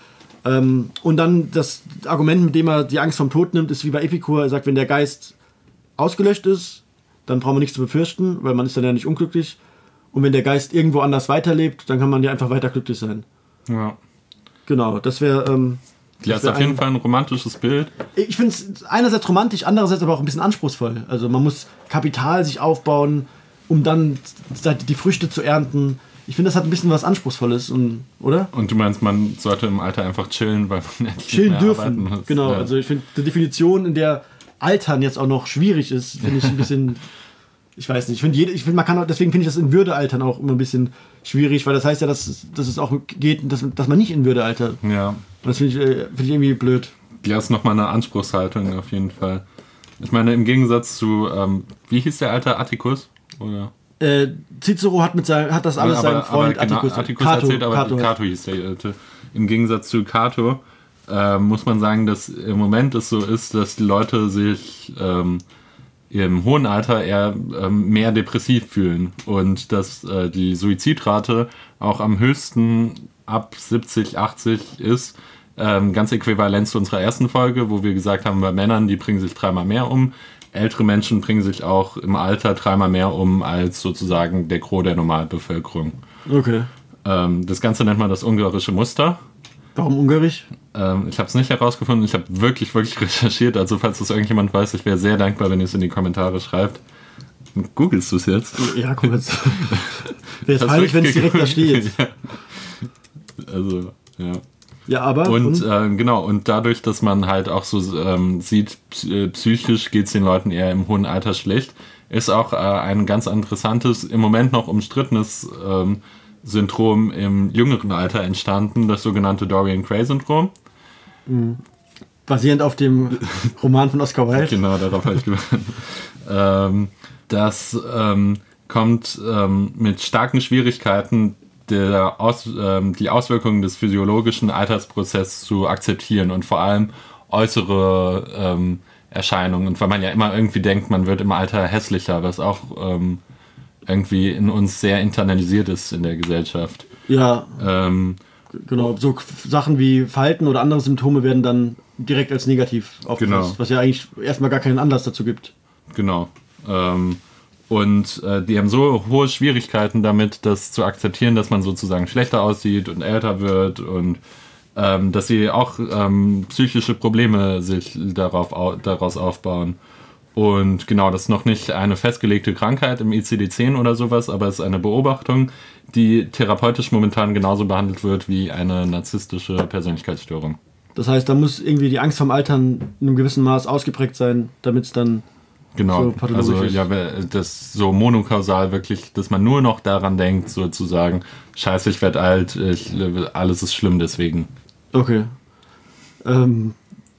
Ähm, und dann das Argument, mit dem er die Angst vom Tod nimmt, ist wie bei Epikur. Er sagt, wenn der Geist ausgelöscht ist, dann braucht man nichts zu befürchten, weil man ist dann ja nicht unglücklich. Und wenn der Geist irgendwo anders weiterlebt, dann kann man ja einfach weiter glücklich sein. Ja. Genau, das wäre... Ähm, ja, ist auf jeden Fall ein romantisches Bild. Ich finde es einerseits romantisch, andererseits aber auch ein bisschen anspruchsvoll. Also man muss Kapital sich aufbauen, um dann die Früchte zu ernten. Ich finde, das hat ein bisschen was Anspruchsvolles, und, oder? Und du meinst, man sollte im Alter einfach chillen, weil man chillen dürfen. Genau, ja. Also ich finde, die Definition, in der Altern jetzt auch noch schwierig ist, finde ich ein bisschen, ich weiß nicht, ich finde, jede, ich finde, man kann auch, deswegen finde ich das in Würde altern auch immer ein bisschen schwierig, weil das heißt ja, dass, dass es auch geht, dass, dass man nicht in Würde altert. Ja. Und das finde ich, äh, find ich irgendwie blöd. Ja, ist nochmal eine Anspruchshaltung auf jeden Fall. Ich meine, im Gegensatz zu, ähm, wie hieß der alte Atticus? Oder? Äh, Cicero hat, mit sein, hat das alles aber, seinem Freund aber genau, Atticus, Atticus Cato, erzählt, aber Cato. Cato hieß der alte. Im Gegensatz zu Cato äh, muss man sagen, dass im Moment es so ist, dass die Leute sich ähm, im hohen Alter eher ähm, mehr depressiv fühlen und dass äh, die Suizidrate auch am höchsten ab siebzig, achtzig ist. Ähm, ganz äquivalent zu unserer ersten Folge, wo wir gesagt haben, bei Männern, die bringen sich dreimal mehr um. Ältere Menschen bringen sich auch im Alter dreimal mehr um als sozusagen der Gros der Normalbevölkerung. Okay. Ähm, das Ganze nennt man das ungarische Muster. Warum ungarisch? Ähm, ich habe es nicht herausgefunden, ich habe wirklich, wirklich recherchiert. Also falls das irgendjemand weiß, ich wäre sehr dankbar, wenn ihr es in die Kommentare schreibt. Googlest du es jetzt? Ja, kurz. Wäre jetzt peinlich, wenn es direkt da steht. Ja. Also, ja. Ja, aber... Und äh, genau, und dadurch, dass man halt auch so ähm, sieht, psychisch geht es den Leuten eher im hohen Alter schlecht, ist auch äh, ein ganz interessantes, im Moment noch umstrittenes ähm, Syndrom im jüngeren Alter entstanden, das sogenannte Dorian-Gray-Syndrom. basierend auf dem Roman von Oscar Wilde. Genau, darauf habe ich gewartet. ähm, das ähm, kommt ähm, mit starken Schwierigkeiten, der Aus, ähm, die Auswirkungen des physiologischen Altersprozesses zu akzeptieren und vor allem äußere ähm, Erscheinungen. Und weil man ja immer irgendwie denkt, man wird im Alter hässlicher, was auch ähm, irgendwie in uns sehr internalisiert ist in der Gesellschaft. Ja, Ähm, genau. So Sachen wie Falten oder andere Symptome werden dann direkt als negativ aufgefasst, Genau. was ja eigentlich erstmal gar keinen Anlass dazu gibt. Genau. Ähm, und äh, die haben so hohe Schwierigkeiten damit, das zu akzeptieren, dass man sozusagen schlechter aussieht und älter wird und ähm, dass sie auch ähm, psychische Probleme sich darauf, au- daraus aufbauen. Und genau, das ist noch nicht eine festgelegte Krankheit im I C D zehn oder sowas, aber es ist eine Beobachtung, die therapeutisch momentan genauso behandelt wird wie eine narzisstische Persönlichkeitsstörung. Das heißt, da muss irgendwie die Angst vom Altern in einem gewissen Maß ausgeprägt sein, damit es dann Genau, so pathologisch also ist. ja, das so monokausal wirklich, dass man nur noch daran denkt, sozusagen, scheiße, ich werde alt, ich, alles ist schlimm deswegen. Okay. Ähm,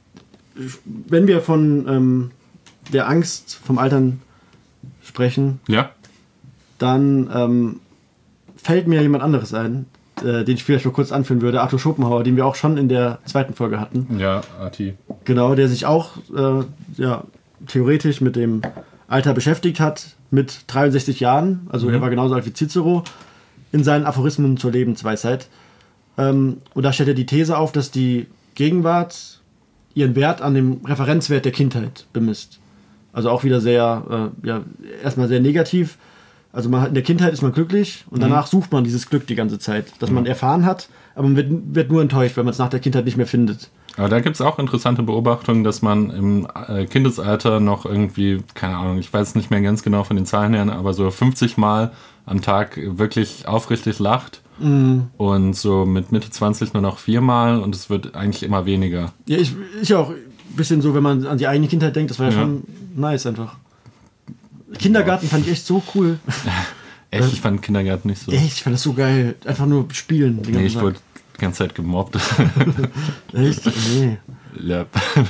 wenn wir von ähm, der Angst vom Altern sprechen, Ja? dann ähm, fällt mir jemand anderes ein, äh, den ich vielleicht noch kurz anführen würde, Arthur Schopenhauer, den wir auch schon in der zweiten Folge hatten. Ja, Arti. Genau, der sich auch äh, ja, theoretisch mit dem Alter beschäftigt hat, mit dreiundsechzig Jahren, also Mhm. er war genauso alt wie Cicero, in seinen Aphorismen zur Lebensweisheit. Ähm, und da stellt er die These auf, dass die Gegenwart ihren Wert an dem Referenzwert der Kindheit bemisst. Also auch wieder sehr, äh, ja, erstmal sehr negativ. Also man hat, in der Kindheit ist man glücklich und danach sucht man dieses Glück die ganze Zeit, das man erfahren hat, aber man wird, wird nur enttäuscht, wenn man es nach der Kindheit nicht mehr findet. Aber da gibt es auch interessante Beobachtungen, dass man im äh, Kindesalter noch irgendwie, keine Ahnung, ich weiß nicht mehr ganz genau von den Zahlen her, aber so fünfzig Mal am Tag wirklich aufrichtig lacht. Und so mit Mitte zwanzig nur noch viermal und es wird eigentlich immer weniger. Ja, ich, ist ja auch ein bisschen so, wenn man an die eigene Kindheit denkt, das war ja, Ja. schon nice einfach. Kindergarten fand ich echt so cool. Echt, ich fand Kindergarten nicht so. Echt, ich fand das so geil. Einfach nur spielen. Den Nee, ganzen ich Tag. wurde die ganze Zeit gemobbt. Echt? Nee. Ja.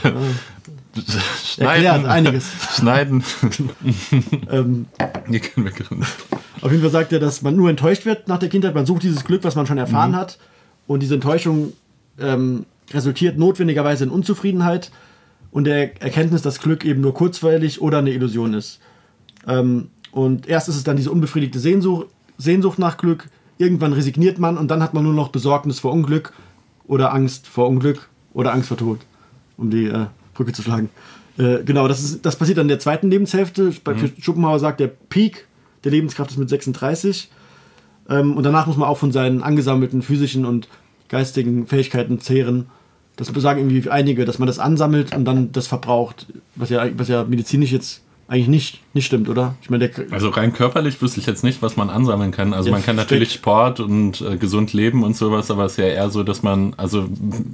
Erklärt einiges. Schneiden. Ähm, Die können wir gründen. auf jeden Fall sagt er, dass man nur enttäuscht wird nach der Kindheit. Man sucht dieses Glück, was man schon erfahren hat. Und diese Enttäuschung ähm, resultiert notwendigerweise in Unzufriedenheit und der Erkenntnis, dass Glück eben nur kurzweilig oder eine Illusion ist. Ähm, und erst ist es dann diese unbefriedigte Sehnsucht, Sehnsucht nach Glück. Irgendwann resigniert man und dann hat man nur noch Besorgnis vor Unglück oder Angst vor Unglück oder Angst vor Tod, um die äh, Brücke zu schlagen. Äh, genau, das, ist, das passiert dann in der zweiten Lebenshälfte. Bei Mhm. Schopenhauer sagt, der Peak der Lebenskraft ist mit sechsunddreißig. Ähm, und danach muss man auch von seinen angesammelten physischen und geistigen Fähigkeiten zehren. Das sagen irgendwie einige, dass man das ansammelt und dann das verbraucht. Was ja, was ja medizinisch jetzt eigentlich nicht, nicht stimmt, oder? Ich meine, der, Also rein körperlich wüsste ich jetzt nicht, was man ansammeln kann. Also Ja, man kann steht- natürlich Sport und äh, gesund leben und sowas, aber es ist ja eher so, dass man, also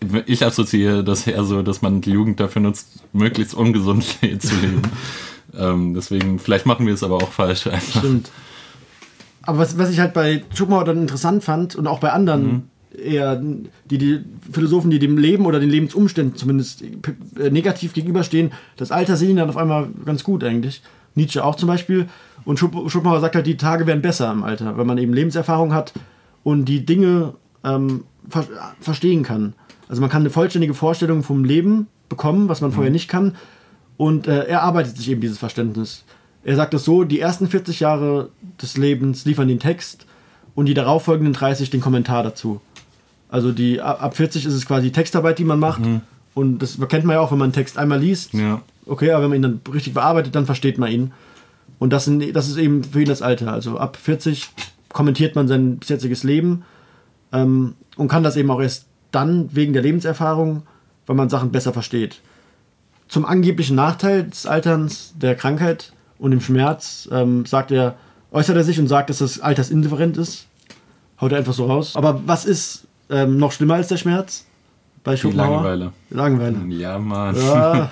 ich assoziiere das eher so, dass man die Jugend dafür nutzt, möglichst ungesund zu leben. ähm, deswegen, vielleicht machen wir es aber auch falsch einfach. Stimmt. Aber was, was ich halt bei Schopenhauer dann interessant fand und auch bei anderen mhm. eher die, die Philosophen, die dem Leben oder den Lebensumständen zumindest äh, negativ gegenüberstehen, das Alter sehen die dann auf einmal ganz gut eigentlich. Nietzsche auch zum Beispiel. Und Schopenhauer sagt halt, die Tage werden besser im Alter, weil man eben Lebenserfahrung hat und die Dinge ähm, ver- verstehen kann. Also man kann eine vollständige Vorstellung vom Leben bekommen, was man mhm. vorher nicht kann. Und äh, er arbeitet sich eben dieses Verständnis. Er sagt es so, die ersten vierzig Jahre des Lebens liefern den Text und die darauffolgenden dreißig den Kommentar dazu. Also die ab vierzig ist es quasi Textarbeit, die man macht. Mhm. Und das kennt man ja auch, wenn man einen Text einmal liest. Ja. Okay, aber wenn man ihn dann richtig bearbeitet, dann versteht man ihn. Und das, sind, das ist eben für ihn das Alter. Also ab vierzig kommentiert man sein bisheriges Leben ähm, und kann das eben auch erst dann wegen der Lebenserfahrung, weil man Sachen besser versteht. Zum angeblichen Nachteil des Alterns, der Krankheit und dem Schmerz ähm, sagt er, äußert er sich und sagt, dass das altersindifferent ist. Haut er einfach so raus. Aber was ist ähm, noch schlimmer als der Schmerz? Bei Schopenhauer? Langeweile. Langeweile. Ja, Mann. Ja.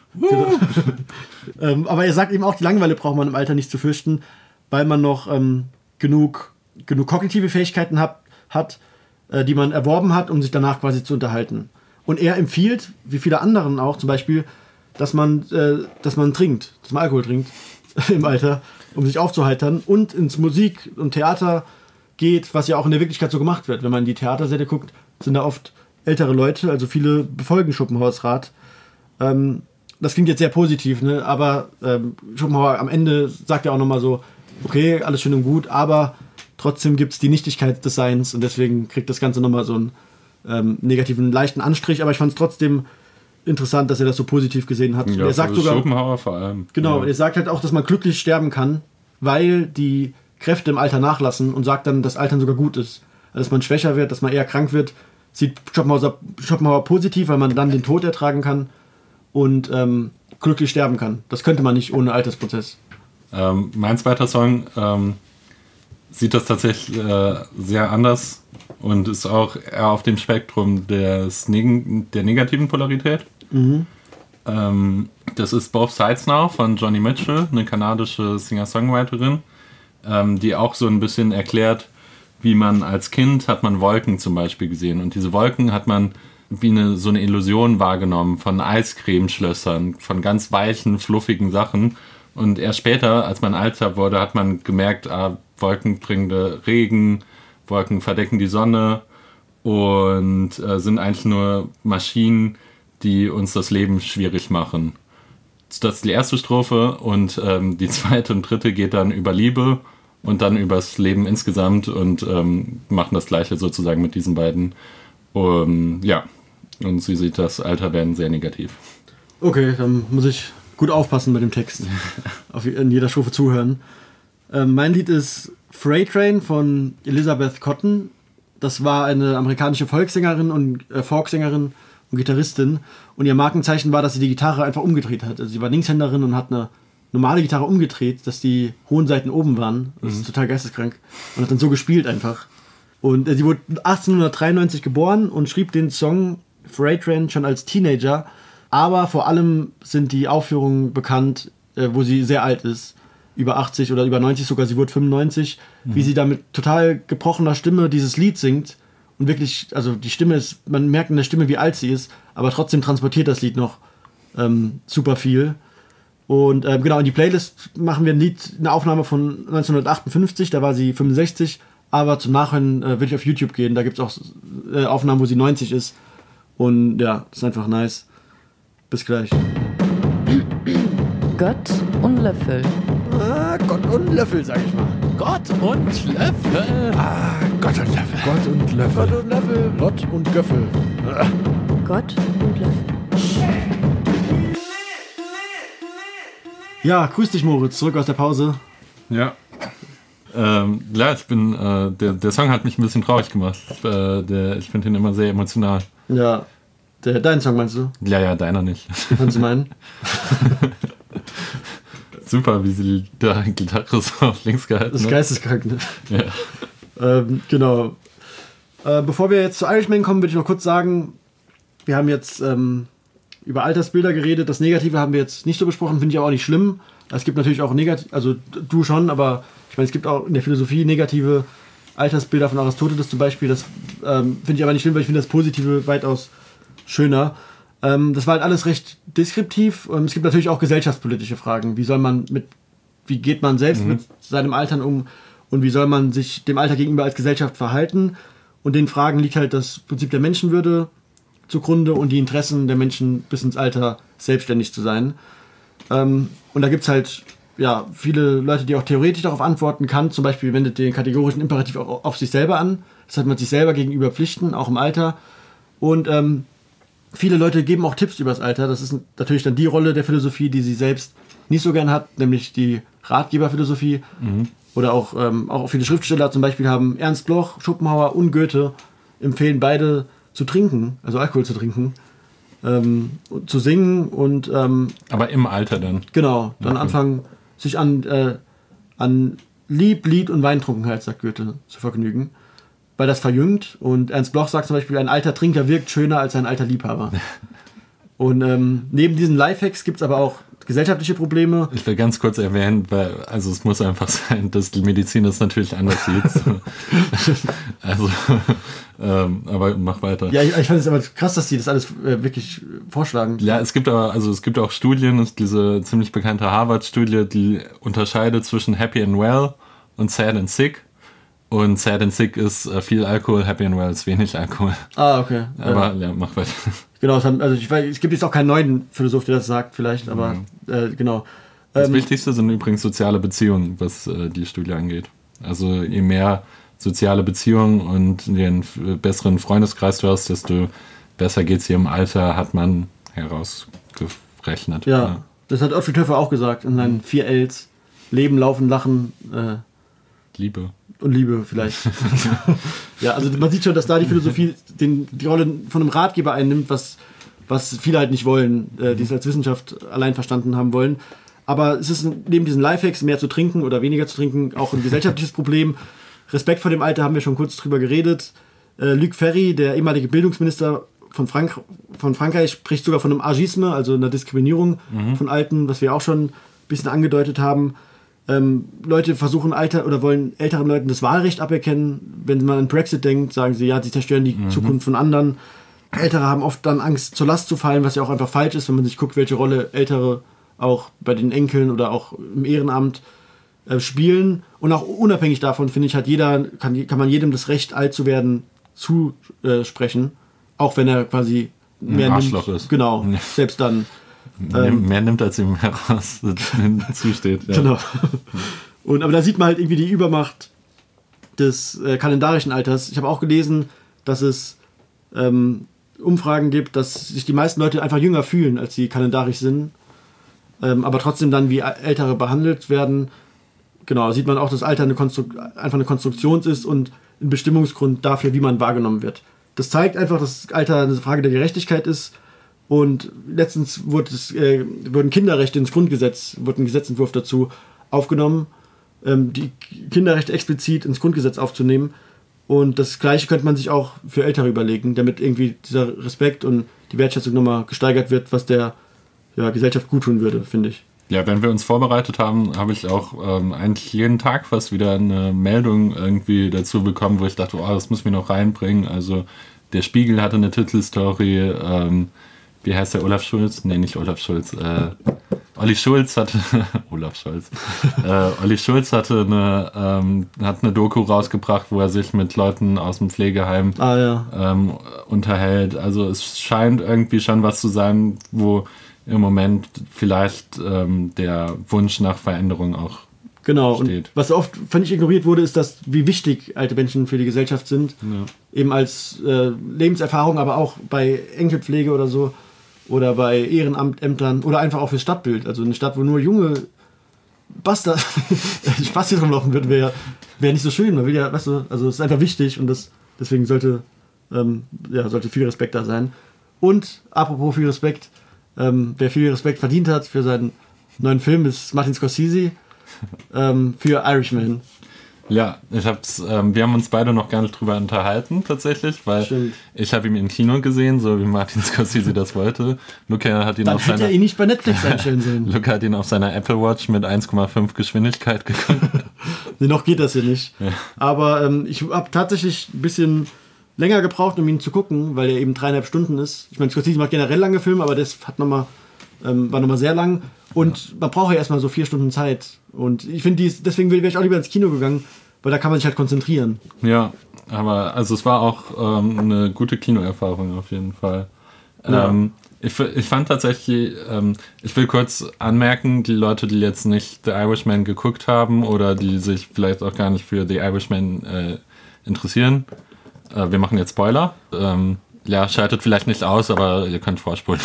ähm, aber er sagt eben auch, die Langeweile braucht man im Alter nicht zu fürchten, weil man noch ähm, genug, genug kognitive Fähigkeiten hat, hat äh, die man erworben hat, um sich danach quasi zu unterhalten. Und er empfiehlt, wie viele anderen auch zum Beispiel, dass man, äh, dass man trinkt, dass man Alkohol trinkt im Alter, um sich aufzuheitern und ins Musik- und Theater geht, was ja auch in der Wirklichkeit so gemacht wird. Wenn man in die Theatersäle guckt, sind da oft ältere Leute, also viele befolgen Schopenhauers Rat. Ähm, das klingt jetzt sehr positiv, ne? Aber ähm, Schopenhauer am Ende sagt ja auch nochmal so, okay, alles schön und gut, aber trotzdem gibt es die Nichtigkeit des Seins und deswegen kriegt das Ganze nochmal so einen ähm, negativen, leichten Anstrich, aber ich fand es trotzdem interessant, dass er das so positiv gesehen hat. Ja, er sagt sogar, Schopenhauer vor allem. Genau, ja. er sagt halt auch, dass man glücklich sterben kann, weil die Kräfte im Alter nachlassen und sagt dann, dass Altern sogar gut ist. Also, dass man schwächer wird, dass man eher krank wird, sieht Schopenhauer, Schopenhauer positiv, weil man dann den Tod ertragen kann und ähm, glücklich sterben kann. Das könnte man nicht ohne Altersprozess. Ähm, mein zweiter Song ähm, sieht das tatsächlich äh, sehr anders und ist auch eher auf dem Spektrum des Neg- der negativen Polarität. Mhm. Ähm, das ist Both Sides Now von Joni Mitchell, eine kanadische Singer-Songwriterin, ähm, die auch so ein bisschen erklärt, wie man als Kind hat man Wolken zum Beispiel gesehen und diese Wolken hat man wie eine, so eine Illusion wahrgenommen von Eiscremeschlössern, von ganz weichen, fluffigen Sachen und erst später, als man älter wurde, hat man gemerkt, ah, Wolken bringen Regen, Wolken verdecken die Sonne und äh, sind eigentlich nur Maschinen, die uns das Leben schwierig machen. Das ist die erste Strophe und ähm, die zweite und dritte geht dann über Liebe und dann übers Leben insgesamt und ähm, machen das Gleiche sozusagen mit diesen beiden. Um, ja, und sie sieht das Alterwerden sehr negativ. Okay, dann muss ich gut aufpassen mit dem Text. Auf, in jeder Strophe zuhören. Ähm, mein Lied ist Freight Train von Elizabeth Cotten. Das war eine amerikanische Volkssängerin und äh, Folksängerin und Gitarristin. Und ihr Markenzeichen war, dass sie die Gitarre einfach umgedreht hat. Also sie war Linkshänderin und hat eine normale Gitarre umgedreht, dass die hohen Seiten oben waren. Das ist mhm. total geisteskrank. Und hat dann so gespielt einfach. Und äh, sie wurde achtzehnhundertdreiundneunzig geboren und schrieb den Song Freight Train schon als Teenager. Aber vor allem sind die Aufführungen bekannt, äh, wo sie sehr alt ist. Über achtzig oder über neunzig sogar, sie wurde fünfundneunzig. Mhm. Wie sie da mit total gebrochener Stimme dieses Lied singt. Und wirklich, also die Stimme ist, man merkt in der Stimme, wie alt sie ist. Aber trotzdem transportiert das Lied noch ähm, super viel. Und ähm, genau, in die Playlist machen wir ein Lied, eine Aufnahme von neunzehnhundertachtundfünfzig, da war sie fünfundsechzig. Aber zum Nachhören äh, würde ich auf YouTube gehen, da gibt es auch äh, Aufnahmen, wo sie neunzig ist. Und ja, das ist einfach nice. Bis gleich. Gott und Löffel. Ah, Gott und Löffel, sag ich mal. Gott und Löffel. Ah, Gott und Löffel. Gott und Löffel. Gott und Löffel. Gott und Göffel. Ah. Gott und Löffel. Ja, grüß dich, Moritz, zurück aus der Pause. Ja. Ähm, ja, ich bin, äh, der, der Song hat mich ein bisschen traurig gemacht. Äh, der, ich finde ihn immer sehr emotional. Ja, der, dein Song meinst du? Ja, ja, deiner nicht. Kannst du meinen? Super, wie sie die Gitarre so auf links gehalten hat. Das ist geisteskrank, ne? Ja. Ähm, genau. Äh, bevor wir jetzt zu Irishman kommen, würde ich noch kurz sagen, wir haben jetzt ähm, über Altersbilder geredet. Das Negative haben wir jetzt nicht so besprochen, finde ich aber auch nicht schlimm. Es gibt natürlich auch negativ, also du schon, aber ich meine, es gibt auch in der Philosophie negative Altersbilder von Aristoteles zum Beispiel. Das ähm, finde ich aber nicht schlimm, weil ich finde das Positive weitaus schöner. Ähm, das war halt alles recht deskriptiv. Ähm, es gibt natürlich auch gesellschaftspolitische Fragen. Wie soll man mit, wie geht man selbst mhm. mit seinem Altern um und wie soll man sich dem Alter gegenüber als Gesellschaft verhalten? Und den Fragen liegt halt das Prinzip der Menschenwürde zugrunde und die Interessen der Menschen bis ins Alter selbstständig zu sein. Ähm, und da gibt es halt ja, viele Leute, die auch theoretisch darauf antworten. Kant zum Beispiel wendet den kategorischen Imperativ auch auf sich selber an. Das heißt, man sich selber gegenüber Pflichten, auch im Alter. Und ähm, viele Leute geben auch Tipps über das Alter. Das ist natürlich dann die Rolle der Philosophie, die sie selbst nicht so gern hat, nämlich die Ratgeberphilosophie. Mhm. Oder auch, ähm, auch viele Schriftsteller zum Beispiel haben Ernst Bloch, Schopenhauer und Goethe empfehlen beide zu trinken, also Alkohol zu trinken, ähm, zu singen und ähm, aber im Alter dann. Genau, dann okay. anfangen sich an, äh, an Lieb, Lied und Weintrunkenheit, sagt Goethe, zu vergnügen, weil das verjüngt. Und Ernst Bloch sagt zum Beispiel, ein alter Trinker wirkt schöner als ein alter Liebhaber. Und ähm, neben diesen Lifehacks gibt es aber auch gesellschaftliche Probleme. Ich will ganz kurz erwähnen, weil, also es muss einfach sein, dass die Medizin das natürlich anders sieht. also, ähm, aber mach weiter. Ja, ich, ich fand es aber krass, dass die das alles äh, wirklich vorschlagen. Ja, es gibt aber, also es gibt auch Studien, ist diese ziemlich bekannte Harvard-Studie, die unterscheidet zwischen Happy and Well und Sad and Sick. Und Sad and Sick ist äh, viel Alkohol, Happy and Well ist wenig Alkohol. Ah, okay. Aber ja, ja mach weiter. Genau, also ich weiß, es gibt jetzt auch keinen neuen Philosoph, der das sagt, vielleicht, aber mhm. äh, genau. Das ähm, Wichtigste sind übrigens soziale Beziehungen, was äh, die Studie angeht. Also je mehr soziale Beziehungen und je einen besseren Freundeskreis du hast, desto besser geht es hier im Alter, hat man herausgerechnet. Ja, ja. Das hat Ottfried Höfer auch gesagt in seinen vier Ls. Leben, Laufen, Lachen. Äh, Liebe. Und Liebe vielleicht. Ja, also man sieht schon, dass da die Philosophie den, die Rolle von einem Ratgeber einnimmt, was, was viele halt nicht wollen, äh, die es als Wissenschaft allein verstanden haben wollen. Aber es ist neben diesen Lifehacks, mehr zu trinken oder weniger zu trinken, auch ein gesellschaftliches Problem. Respekt vor dem Alter haben wir schon kurz drüber geredet. Äh, Luc Ferry, der ehemalige Bildungsminister von, Frank- von Frankreich, spricht sogar von einem Agisme, also einer Diskriminierung mhm. von Alten, was wir auch schon ein bisschen angedeutet haben. Ähm, Leute versuchen Alter oder wollen älteren Leuten das Wahlrecht aberkennen. Wenn man an Brexit denkt, sagen sie, ja, sie zerstören die mhm. Zukunft von anderen. Ältere haben oft dann Angst, zur Last zu fallen, was ja auch einfach falsch ist, wenn man sich guckt, welche Rolle Ältere auch bei den Enkeln oder auch im Ehrenamt äh, spielen. Und auch unabhängig davon, finde ich, hat jeder, kann, kann man jedem das Recht, alt zu werden, zusprechen. Auch wenn er quasi mehr ein Arschloch nimmt. Ist. Genau, ja. Selbst dann. Ähm, mehr nimmt, als ihm heraus zusteht. Ja. Genau. Und, aber da sieht man halt irgendwie die Übermacht des äh, kalendarischen Alters. Ich habe auch gelesen, dass es ähm, Umfragen gibt, dass sich die meisten Leute einfach jünger fühlen, als sie kalendarisch sind, ähm, aber trotzdem dann wie Ältere behandelt werden. Genau, da sieht man auch, dass Alter eine Konstru- einfach eine Konstruktion ist und ein Bestimmungsgrund dafür, wie man wahrgenommen wird. Das zeigt einfach, dass Alter eine Frage der Gerechtigkeit ist. Und letztens wurde es, äh, wurden Kinderrechte ins Grundgesetz, wurde ein Gesetzentwurf dazu aufgenommen, ähm, die Kinderrechte explizit ins Grundgesetz aufzunehmen. Und das Gleiche könnte man sich auch für Ältere überlegen, damit irgendwie dieser Respekt und die Wertschätzung nochmal gesteigert wird, was der ja, Gesellschaft guttun würde, finde ich. Ja, wenn wir uns vorbereitet haben, habe ich auch ähm, eigentlich jeden Tag fast wieder eine Meldung irgendwie dazu bekommen, wo ich dachte, oh, das muss mir noch reinbringen. Also der Spiegel hatte eine Titelstory, ähm, wie heißt der, Olaf Schulz? Nee, nicht Olaf Schulz. Äh, Olli Schulz hatte Olaf Scholz. äh, Olli Schulz hatte eine, ähm, hat eine Doku rausgebracht, wo er sich mit Leuten aus dem Pflegeheim ah, ja. ähm, unterhält. Also es scheint irgendwie schon was zu sein, wo im Moment vielleicht ähm, der Wunsch nach Veränderung auch genau. steht. Und was oft, fand ich, ignoriert wurde, ist, dass wie wichtig alte Menschen für die Gesellschaft sind. Ja. Eben als äh, Lebenserfahrung, aber auch bei Enkelpflege oder so. Oder bei Ehrenämtlern oder einfach auch fürs Stadtbild. Also eine Stadt, wo nur junge Bastard Spaß hier rumlaufen wird, wäre wär nicht so schön. Man will ja, weißt du, also es ist einfach wichtig und das, deswegen sollte, ähm, ja, sollte viel Respekt da sein. Und apropos viel Respekt, ähm, wer viel Respekt verdient hat für seinen neuen Film, ist Martin Scorsese ähm, für Irishman. Ja, ich hab's, ähm, wir haben uns beide noch gar nicht drüber unterhalten, tatsächlich, weil Stimmt. ich habe ihn im Kino gesehen, so wie Martin Scorsese das wollte. Luca hat ihn Dann auf hätte seiner, er ihn nicht bei Netflix einstellen sollen. Luca hat ihn auf seiner Apple Watch mit eins Komma fünf Geschwindigkeit geguckt. Nee, noch geht das hier nicht. Ja. Aber ähm, ich habe tatsächlich ein bisschen länger gebraucht, um ihn zu gucken, weil er eben dreieinhalb Stunden ist. Ich meine, Scorsese macht generell lange Filme, aber das hat noch mal, ähm, war nochmal sehr lang. Und man braucht ja erstmal so vier Stunden Zeit. Und ich finde, deswegen wäre ich auch lieber ins Kino gegangen, weil da kann man sich halt konzentrieren. Ja, aber also es war auch ähm, eine gute Kinoerfahrung auf jeden Fall. Ja. Ähm, ich, ich fand tatsächlich, ähm, ich will kurz anmerken, die Leute, die jetzt nicht The Irishman geguckt haben oder die sich vielleicht auch gar nicht für The Irishman äh, interessieren, äh, wir machen jetzt Spoiler. Ähm, ja, schaltet vielleicht nicht aus, aber ihr könnt vorspulen.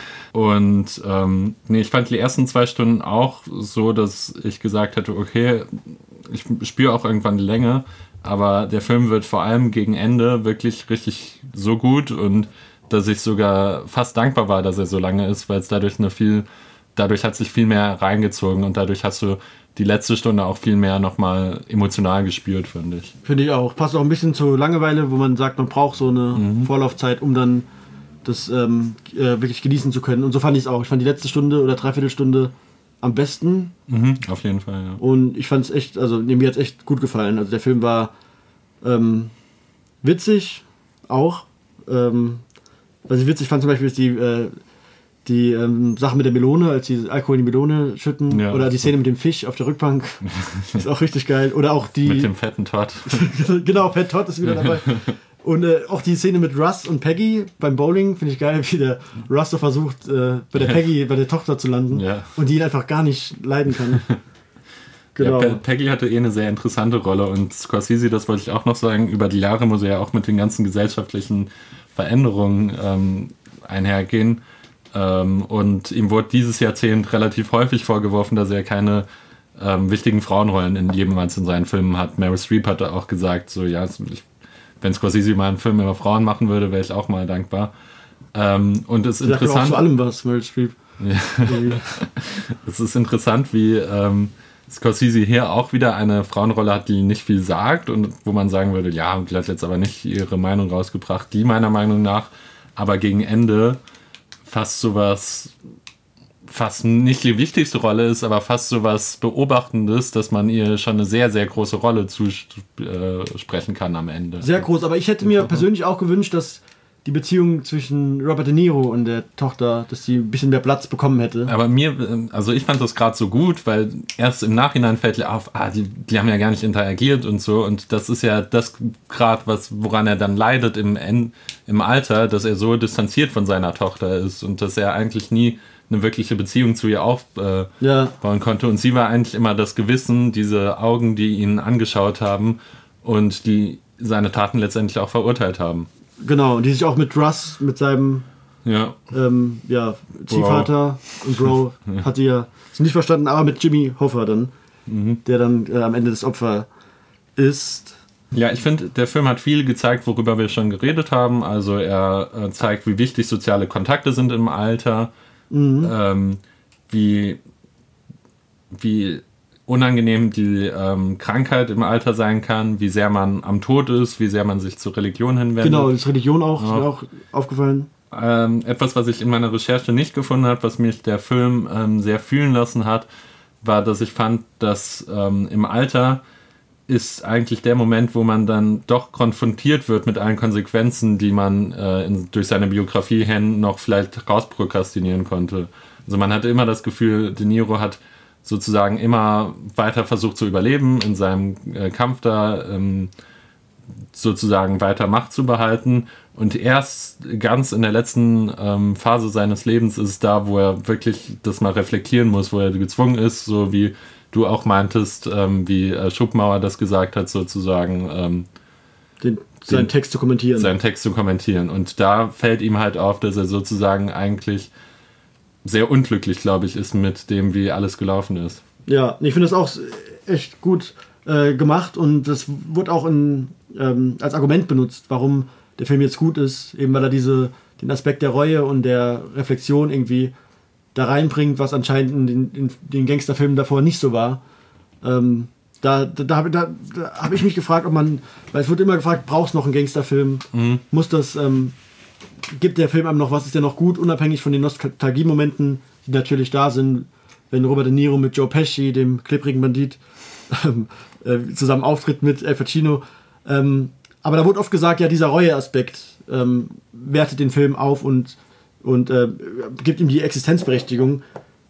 Und ähm, nee, ich fand die ersten zwei Stunden auch so, dass ich gesagt hätte, okay, ich spüre auch irgendwann die Länge, aber der Film wird vor allem gegen Ende wirklich richtig so gut und dass ich sogar fast dankbar war, dass er so lange ist, weil es dadurch eine viel, dadurch hat sich viel mehr reingezogen und dadurch hast du die letzte Stunde auch viel mehr nochmal emotional gespürt, finde ich. Finde ich auch. Passt auch ein bisschen zur Langeweile, wo man sagt, man braucht so eine Mhm. Vorlaufzeit, um dann das ähm, äh, wirklich genießen zu können. Und so fand ich es auch. Ich fand die letzte Stunde oder Dreiviertelstunde am besten. Mhm, auf jeden Fall, ja. Und ich fand es echt, also mir hat es echt gut gefallen. Also der Film war ähm, witzig auch. Ähm, was ich witzig fand zum Beispiel ist die, äh, die ähm, Sache mit der Melone, als sie Alkohol in die Melone schütten. Ja. Oder die Szene mit dem Fisch auf der Rückbank. Ist auch richtig geil. Oder auch die... Mit dem fetten Todd. Genau, Pat Todd ist wieder dabei. Und äh, auch die Szene mit Russ und Peggy beim Bowling finde ich geil, wie der Russ so versucht, äh, bei der Peggy, bei der Tochter zu landen. Ja. Und die ihn einfach gar nicht leiden kann. Genau. Ja, Pe- Peggy hatte eh eine sehr interessante Rolle und Scorsese, das wollte ich auch noch sagen, über die Jahre muss er ja auch mit den ganzen gesellschaftlichen Veränderungen ähm, einhergehen. Ähm, und ihm wurde dieses Jahrzehnt relativ häufig vorgeworfen, dass er keine ähm, wichtigen Frauenrollen in jemals in seinen Filmen hat. Meryl Streep hatte auch gesagt, so ja, ich, wenn Scorsese mal einen Film über Frauen machen würde, wäre ich auch mal dankbar. Ähm, und es ist Ich sag ja auch interessant. zu allem was, Meryl Streep. Ja. Es ist interessant, wie ähm, Scorsese hier auch wieder eine Frauenrolle hat, die nicht viel sagt und wo man sagen würde, ja, die hat jetzt aber nicht ihre Meinung rausgebracht, die meiner Meinung nach aber gegen Ende fast sowas, fast nicht die wichtigste Rolle ist, aber fast sowas Beobachtendes, dass man ihr schon eine sehr, sehr große Rolle zusprechen kann am Ende. Sehr groß, aber ich hätte mir persönlich auch gewünscht, dass die Beziehung zwischen Robert De Niro und der Tochter, dass sie ein bisschen mehr Platz bekommen hätte. Aber mir, also ich fand das gerade so gut, weil erst im Nachhinein fällt dir auf, ah, die, die haben ja gar nicht interagiert und so. Und das ist ja das gerade, was, woran er dann leidet im, im Alter, dass er so distanziert von seiner Tochter ist und dass er eigentlich nie eine wirkliche Beziehung zu ihr aufbauen äh, Ja. konnte. Und sie war eigentlich immer das Gewissen, diese Augen, die ihn angeschaut haben und die seine Taten letztendlich auch verurteilt haben. Genau, und die sich auch mit Russ, mit seinem Ja. ähm, ja, Ziehvater und Bro, hat sie ja ist nicht verstanden, aber mit Jimmy Hoffa dann, Mhm. der dann äh, am Ende das Opfer ist. Ja, ich finde, der Film hat viel gezeigt, worüber wir schon geredet haben. Also er äh, zeigt, wie wichtig soziale Kontakte sind im Alter, Mhm. ähm, wie, wie unangenehm die ähm, Krankheit im Alter sein kann, wie sehr man am Tod ist, wie sehr man sich zur Religion hinwendet. Genau, das Religion auch, ist Ja. mir auch aufgefallen. Ähm, etwas, was ich in meiner Recherche nicht gefunden habe, was mich der Film ähm, sehr fühlen lassen hat, war, dass ich fand, dass ähm, im Alter ist eigentlich der Moment, wo man dann doch konfrontiert wird mit allen Konsequenzen, die man äh, in, durch seine Biografie hin noch vielleicht rausprokrastinieren konnte. Also man hatte immer das Gefühl, De Niro hat sozusagen immer weiter versucht zu überleben, in seinem äh, Kampf da ähm, sozusagen weiter Macht zu behalten. Und erst ganz in der letzten ähm, Phase seines Lebens ist es da, wo er wirklich das mal reflektieren muss, wo er gezwungen ist, so wie du auch meintest, ähm, wie äh, Schopenhauer das gesagt hat, sozusagen ähm, Den, seinen Den- Text zu kommentieren. seinen Text zu kommentieren. Und da fällt ihm halt auf, dass er sozusagen eigentlich sehr unglücklich, glaube ich, ist mit dem, wie alles gelaufen ist. Ja, ich finde das auch echt gut äh, gemacht und das wurde auch in, ähm, als Argument benutzt, warum der Film jetzt gut ist, eben weil er diese, den Aspekt der Reue und der Reflexion irgendwie da reinbringt, was anscheinend in den, in den Gangsterfilmen davor nicht so war. Ähm, Da, da, da habe da, da hab ich mich gefragt, ob man, weil es wird immer gefragt, brauchst du noch einen Gangsterfilm? Mhm. Muss das, ähm, gibt der Film einem noch was, ist der noch gut, unabhängig von den Nostalgiemomenten, die natürlich da sind, wenn Robert De Niro mit Joe Pesci, dem klebrigen Bandit, ähm, äh, zusammen auftritt mit Al Pacino. Ähm, aber da wurde oft gesagt, ja, dieser Reue-Aspekt ähm, wertet den Film auf und, und äh, gibt ihm die Existenzberechtigung.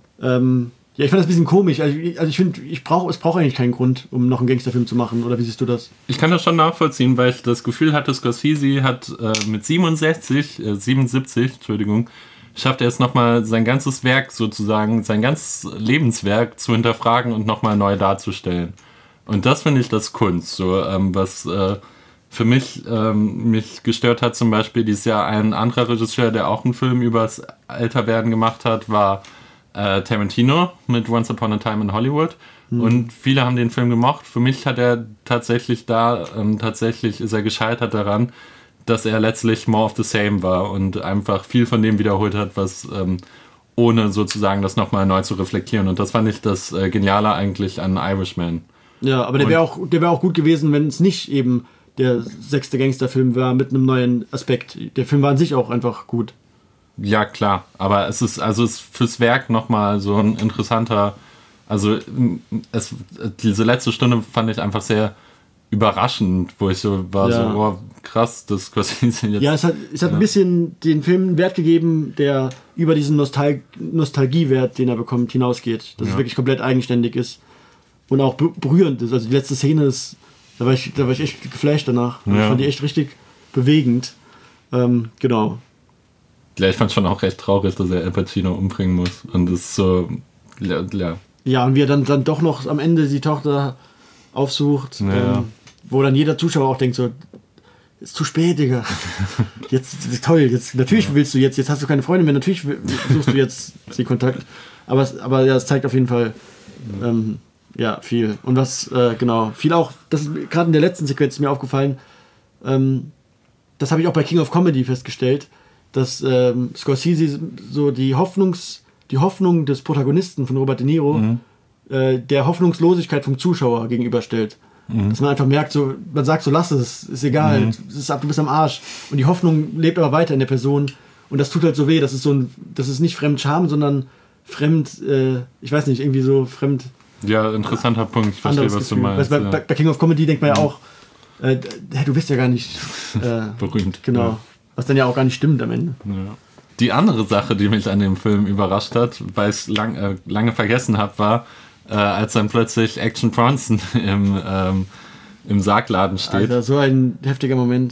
Ähm, ja, ich fand das ein bisschen komisch. Also, ich, also ich finde, ich brauch, es braucht eigentlich keinen Grund, um noch einen Gangsterfilm zu machen. Oder wie siehst du das? Ich kann das schon nachvollziehen, weil ich das Gefühl hatte, Scorsese hat äh, mit siebenundsechzig, äh, siebenundsiebzig, Entschuldigung, schafft er es nochmal, sein ganzes Werk sozusagen, sein ganzes Lebenswerk zu hinterfragen und nochmal neu darzustellen. Und das finde ich das Kunst. So, ähm, was äh, für mich ähm, mich gestört hat, zum Beispiel dieses Jahr ein anderer Regisseur, der auch einen Film über das Älterwerden gemacht hat, war äh, Tarantino mit Once Upon a Time in Hollywood. Mhm. Und viele haben den Film gemocht. Für mich hat er tatsächlich da, ähm, tatsächlich ist er gescheitert daran, dass er letztlich more of the same war und einfach viel von dem wiederholt hat, was ähm, ohne sozusagen das nochmal neu zu reflektieren. Und das fand ich das äh, Geniale eigentlich an Irishman. Ja, aber der wäre auch, der wäre auch gut gewesen, wenn es nicht eben der sechste Gangsterfilm war mit einem neuen Aspekt. Der Film war an sich auch einfach gut. Ja, klar. Aber es ist, also es ist fürs Werk nochmal so ein interessanter, also es, diese letzte Stunde fand ich einfach sehr überraschend, wo ich so war, Ja. so, oh, krass, das Scorsese jetzt. Ja, es hat, es hat Ja. ein bisschen den Film einen Wert gegeben, der über diesen Nostal- Nostalgiewert, den er bekommt, hinausgeht. Dass Ja. es wirklich komplett eigenständig ist und auch be- berührend ist. Also die letzte Szene ist, da war ich, da war ich echt geflasht danach. Ja. Ich fand die echt richtig bewegend. Ähm, genau. Ja, ich fand schon auch recht traurig, dass er Al Pacino umbringen muss. Und das ist so, ja, ja. Ja, und wie er dann, dann doch noch am Ende die Tochter aufsucht, Ja. ähm, wo dann jeder Zuschauer auch denkt so, ist zu spät, Digga. Jetzt, toll, jetzt, natürlich willst du jetzt, jetzt hast du keine Freundin mehr, natürlich will- suchst du jetzt den Kontakt. Aber, es- aber ja, es zeigt auf jeden Fall, ähm, ja, viel. Und was, äh, genau, viel auch, das ist gerade in der letzten Sequenz ist mir aufgefallen, ähm, das habe ich auch bei King of Comedy festgestellt, dass ähm, Scorsese so die Hoffnungs, die Hoffnung des Protagonisten von Robert De Niro Mhm. äh, der Hoffnungslosigkeit vom Zuschauer gegenüberstellt. Mhm. Dass man einfach merkt, so, man sagt so, lass es, ist egal, Mhm. es ist ab, du bist am Arsch. Und die Hoffnung lebt aber weiter in der Person. Und das tut halt so weh. Das ist so ein, das ist nicht Fremdscham, sondern fremd, äh, ich weiß nicht, irgendwie so fremd. Ja, interessanter Punkt. Ich verstehe, anderes was du Gefühl. meinst. Weißt, bei, ja. bei, bei King of Comedy denkt man ja auch, äh, d- hä, du bist ja gar nicht äh, Berühmt. genau. Ja. Was dann ja auch gar nicht stimmt am Ende. Ja. Die andere Sache, die mich an dem Film überrascht hat, weil ich es lang, äh, lange vergessen habe, war, äh, als dann plötzlich Action Bronson im, ähm, im Sargladen steht. Alter, so ein heftiger Moment.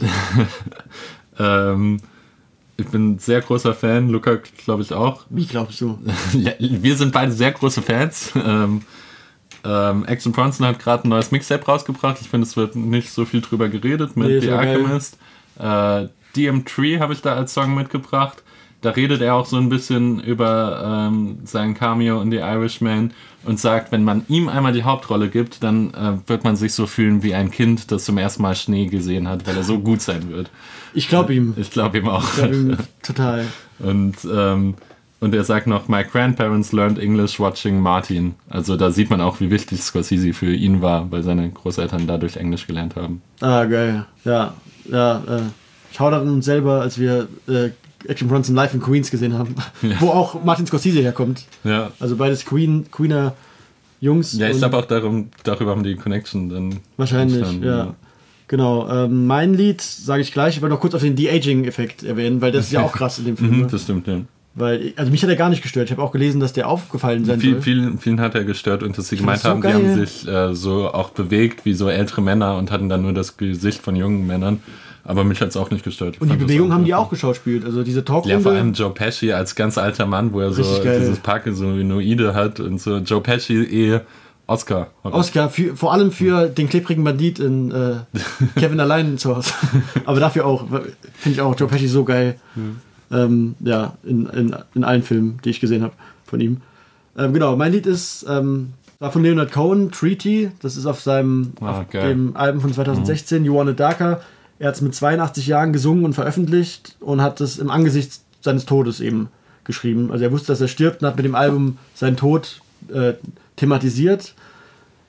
Ähm, ich bin ein sehr großer Fan, Luca glaube ich auch. Wie glaubst du? Ja, wir sind beide sehr große Fans. Ähm, ähm, Action Bronson hat gerade ein neues Mixtape rausgebracht. Ich finde, es wird nicht so viel drüber geredet mit Nee, ist The ja geil. Alchemist. Äh, D M drei habe ich da als Song mitgebracht. Da redet er auch so ein bisschen über ähm, sein Cameo in The Irishman und sagt, wenn man ihm einmal die Hauptrolle gibt, dann äh, wird man sich so fühlen wie ein Kind, das zum ersten Mal Schnee gesehen hat, weil er so gut sein wird. Ich glaube ihm. Ich glaube ihm auch. Ich glaub ihm total. Und, ähm, und er sagt noch, my grandparents learned English watching Martin. Also da sieht man auch, wie wichtig Scorsese für ihn war, weil seine Großeltern dadurch Englisch gelernt haben. Ah, geil. Ja, ja. Äh, schau daran uns selber, als wir äh, Action Bronson live in Queens gesehen haben, Ja. wo auch Martin Scorsese herkommt. Ja, Also beides Queen, Queener Jungs. ja ich und glaube auch darum, darüber haben die Connection dann wahrscheinlich, entstanden, ja. Genau. Ähm, mein Lied sage ich gleich. Ich wollte noch kurz auf den De-Aging-Effekt erwähnen, weil das ist ja auch krass in dem Film. Mhm, ne? das stimmt, ja. Weil, also mich hat er gar nicht gestört. Ich habe auch gelesen, dass der aufgefallen sein Viel, soll. vielen, vielen hat er gestört und dass sie Ich gemeint find's so haben, die geil. haben sich äh, so auch bewegt wie so ältere Männer und hatten dann nur das Gesicht von jungen Männern. Aber mich hat es auch nicht gestört. Ich Und die fand das Bewegung haben die einfach- auch geschauspielt. Also diese Talkrunde. Ja, vor allem Joe Pesci als ganz alter Mann, wo er so Richtig geil. dieses Parkinsonoide hat und so. Joe Pesci eh Oscar. Oscar, für, vor allem für den klebrigen Bandit in äh, Kevin allein zu Hause. Aber dafür auch, finde ich auch Joe Pesci so geil. Ähm, ja, in, in, in allen Filmen, die ich gesehen habe von ihm. Ähm, genau, mein Lied ist ähm, war von Leonard Cohen, Treaty. Das ist auf seinem Ah, auf geil. dem Album von zwanzig sechzehn, You Want It Darker. Er hat es mit zweiundachtzig Jahren gesungen und veröffentlicht und hat es im Angesicht seines Todes eben geschrieben. Also er wusste, dass er stirbt und hat mit dem Album seinen Tod äh, thematisiert.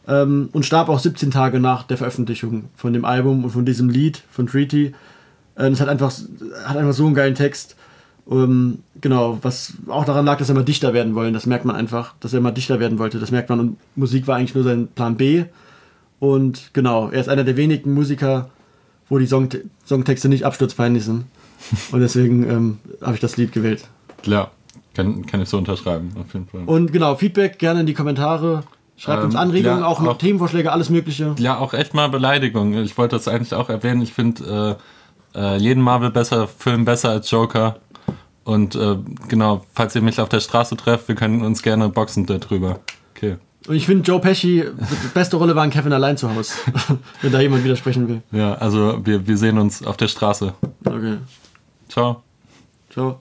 ähm, und starb auch siebzehn Tage nach der Veröffentlichung von dem Album und von diesem Lied von Treaty. Äh, es hat einfach, hat einfach so einen geilen Text. Ähm, genau, was auch daran lag, dass er mal Dichter werden wollte. Das merkt man einfach, dass er mal Dichter werden wollte. Das merkt man. Und Musik war eigentlich nur sein Plan B. Und genau, er ist einer der wenigen Musiker, wo die Song- Songtexte nicht absturzpeinlich sind. Und deswegen ähm, habe ich das Lied gewählt. Ja, kann, kann ich so unterschreiben, auf jeden Fall. Und genau, Feedback gerne in die Kommentare. Schreibt Ähm, uns Anregungen, ja, auch, auch- Themenvorschläge, alles Mögliche. Ja, auch echt mal Beleidigung. Ich wollte das eigentlich auch erwähnen. Ich finde äh, äh, jeden Marvel besser, Film besser als Joker. Und äh, genau, falls ihr mich auf der Straße trefft, wir können uns gerne boxen darüber. Okay. Und ich finde, Joe Pesci, die beste Rolle war in Kevin allein zu Hause. Wenn da jemand widersprechen will. Ja, also wir, wir sehen uns auf der Straße. Okay. Ciao. Ciao.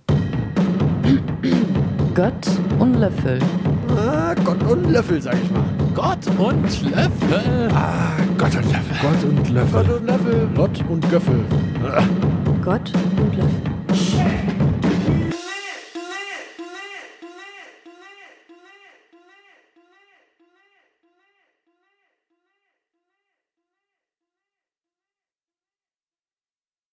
Gott und Löffel. Ah, Gott und Löffel, sag ich mal. Gott und Löffel. Ah, Gott und Löffel. Gott und Löffel. Gott und Löffel. Gott und Göffel. Gott und Löffel.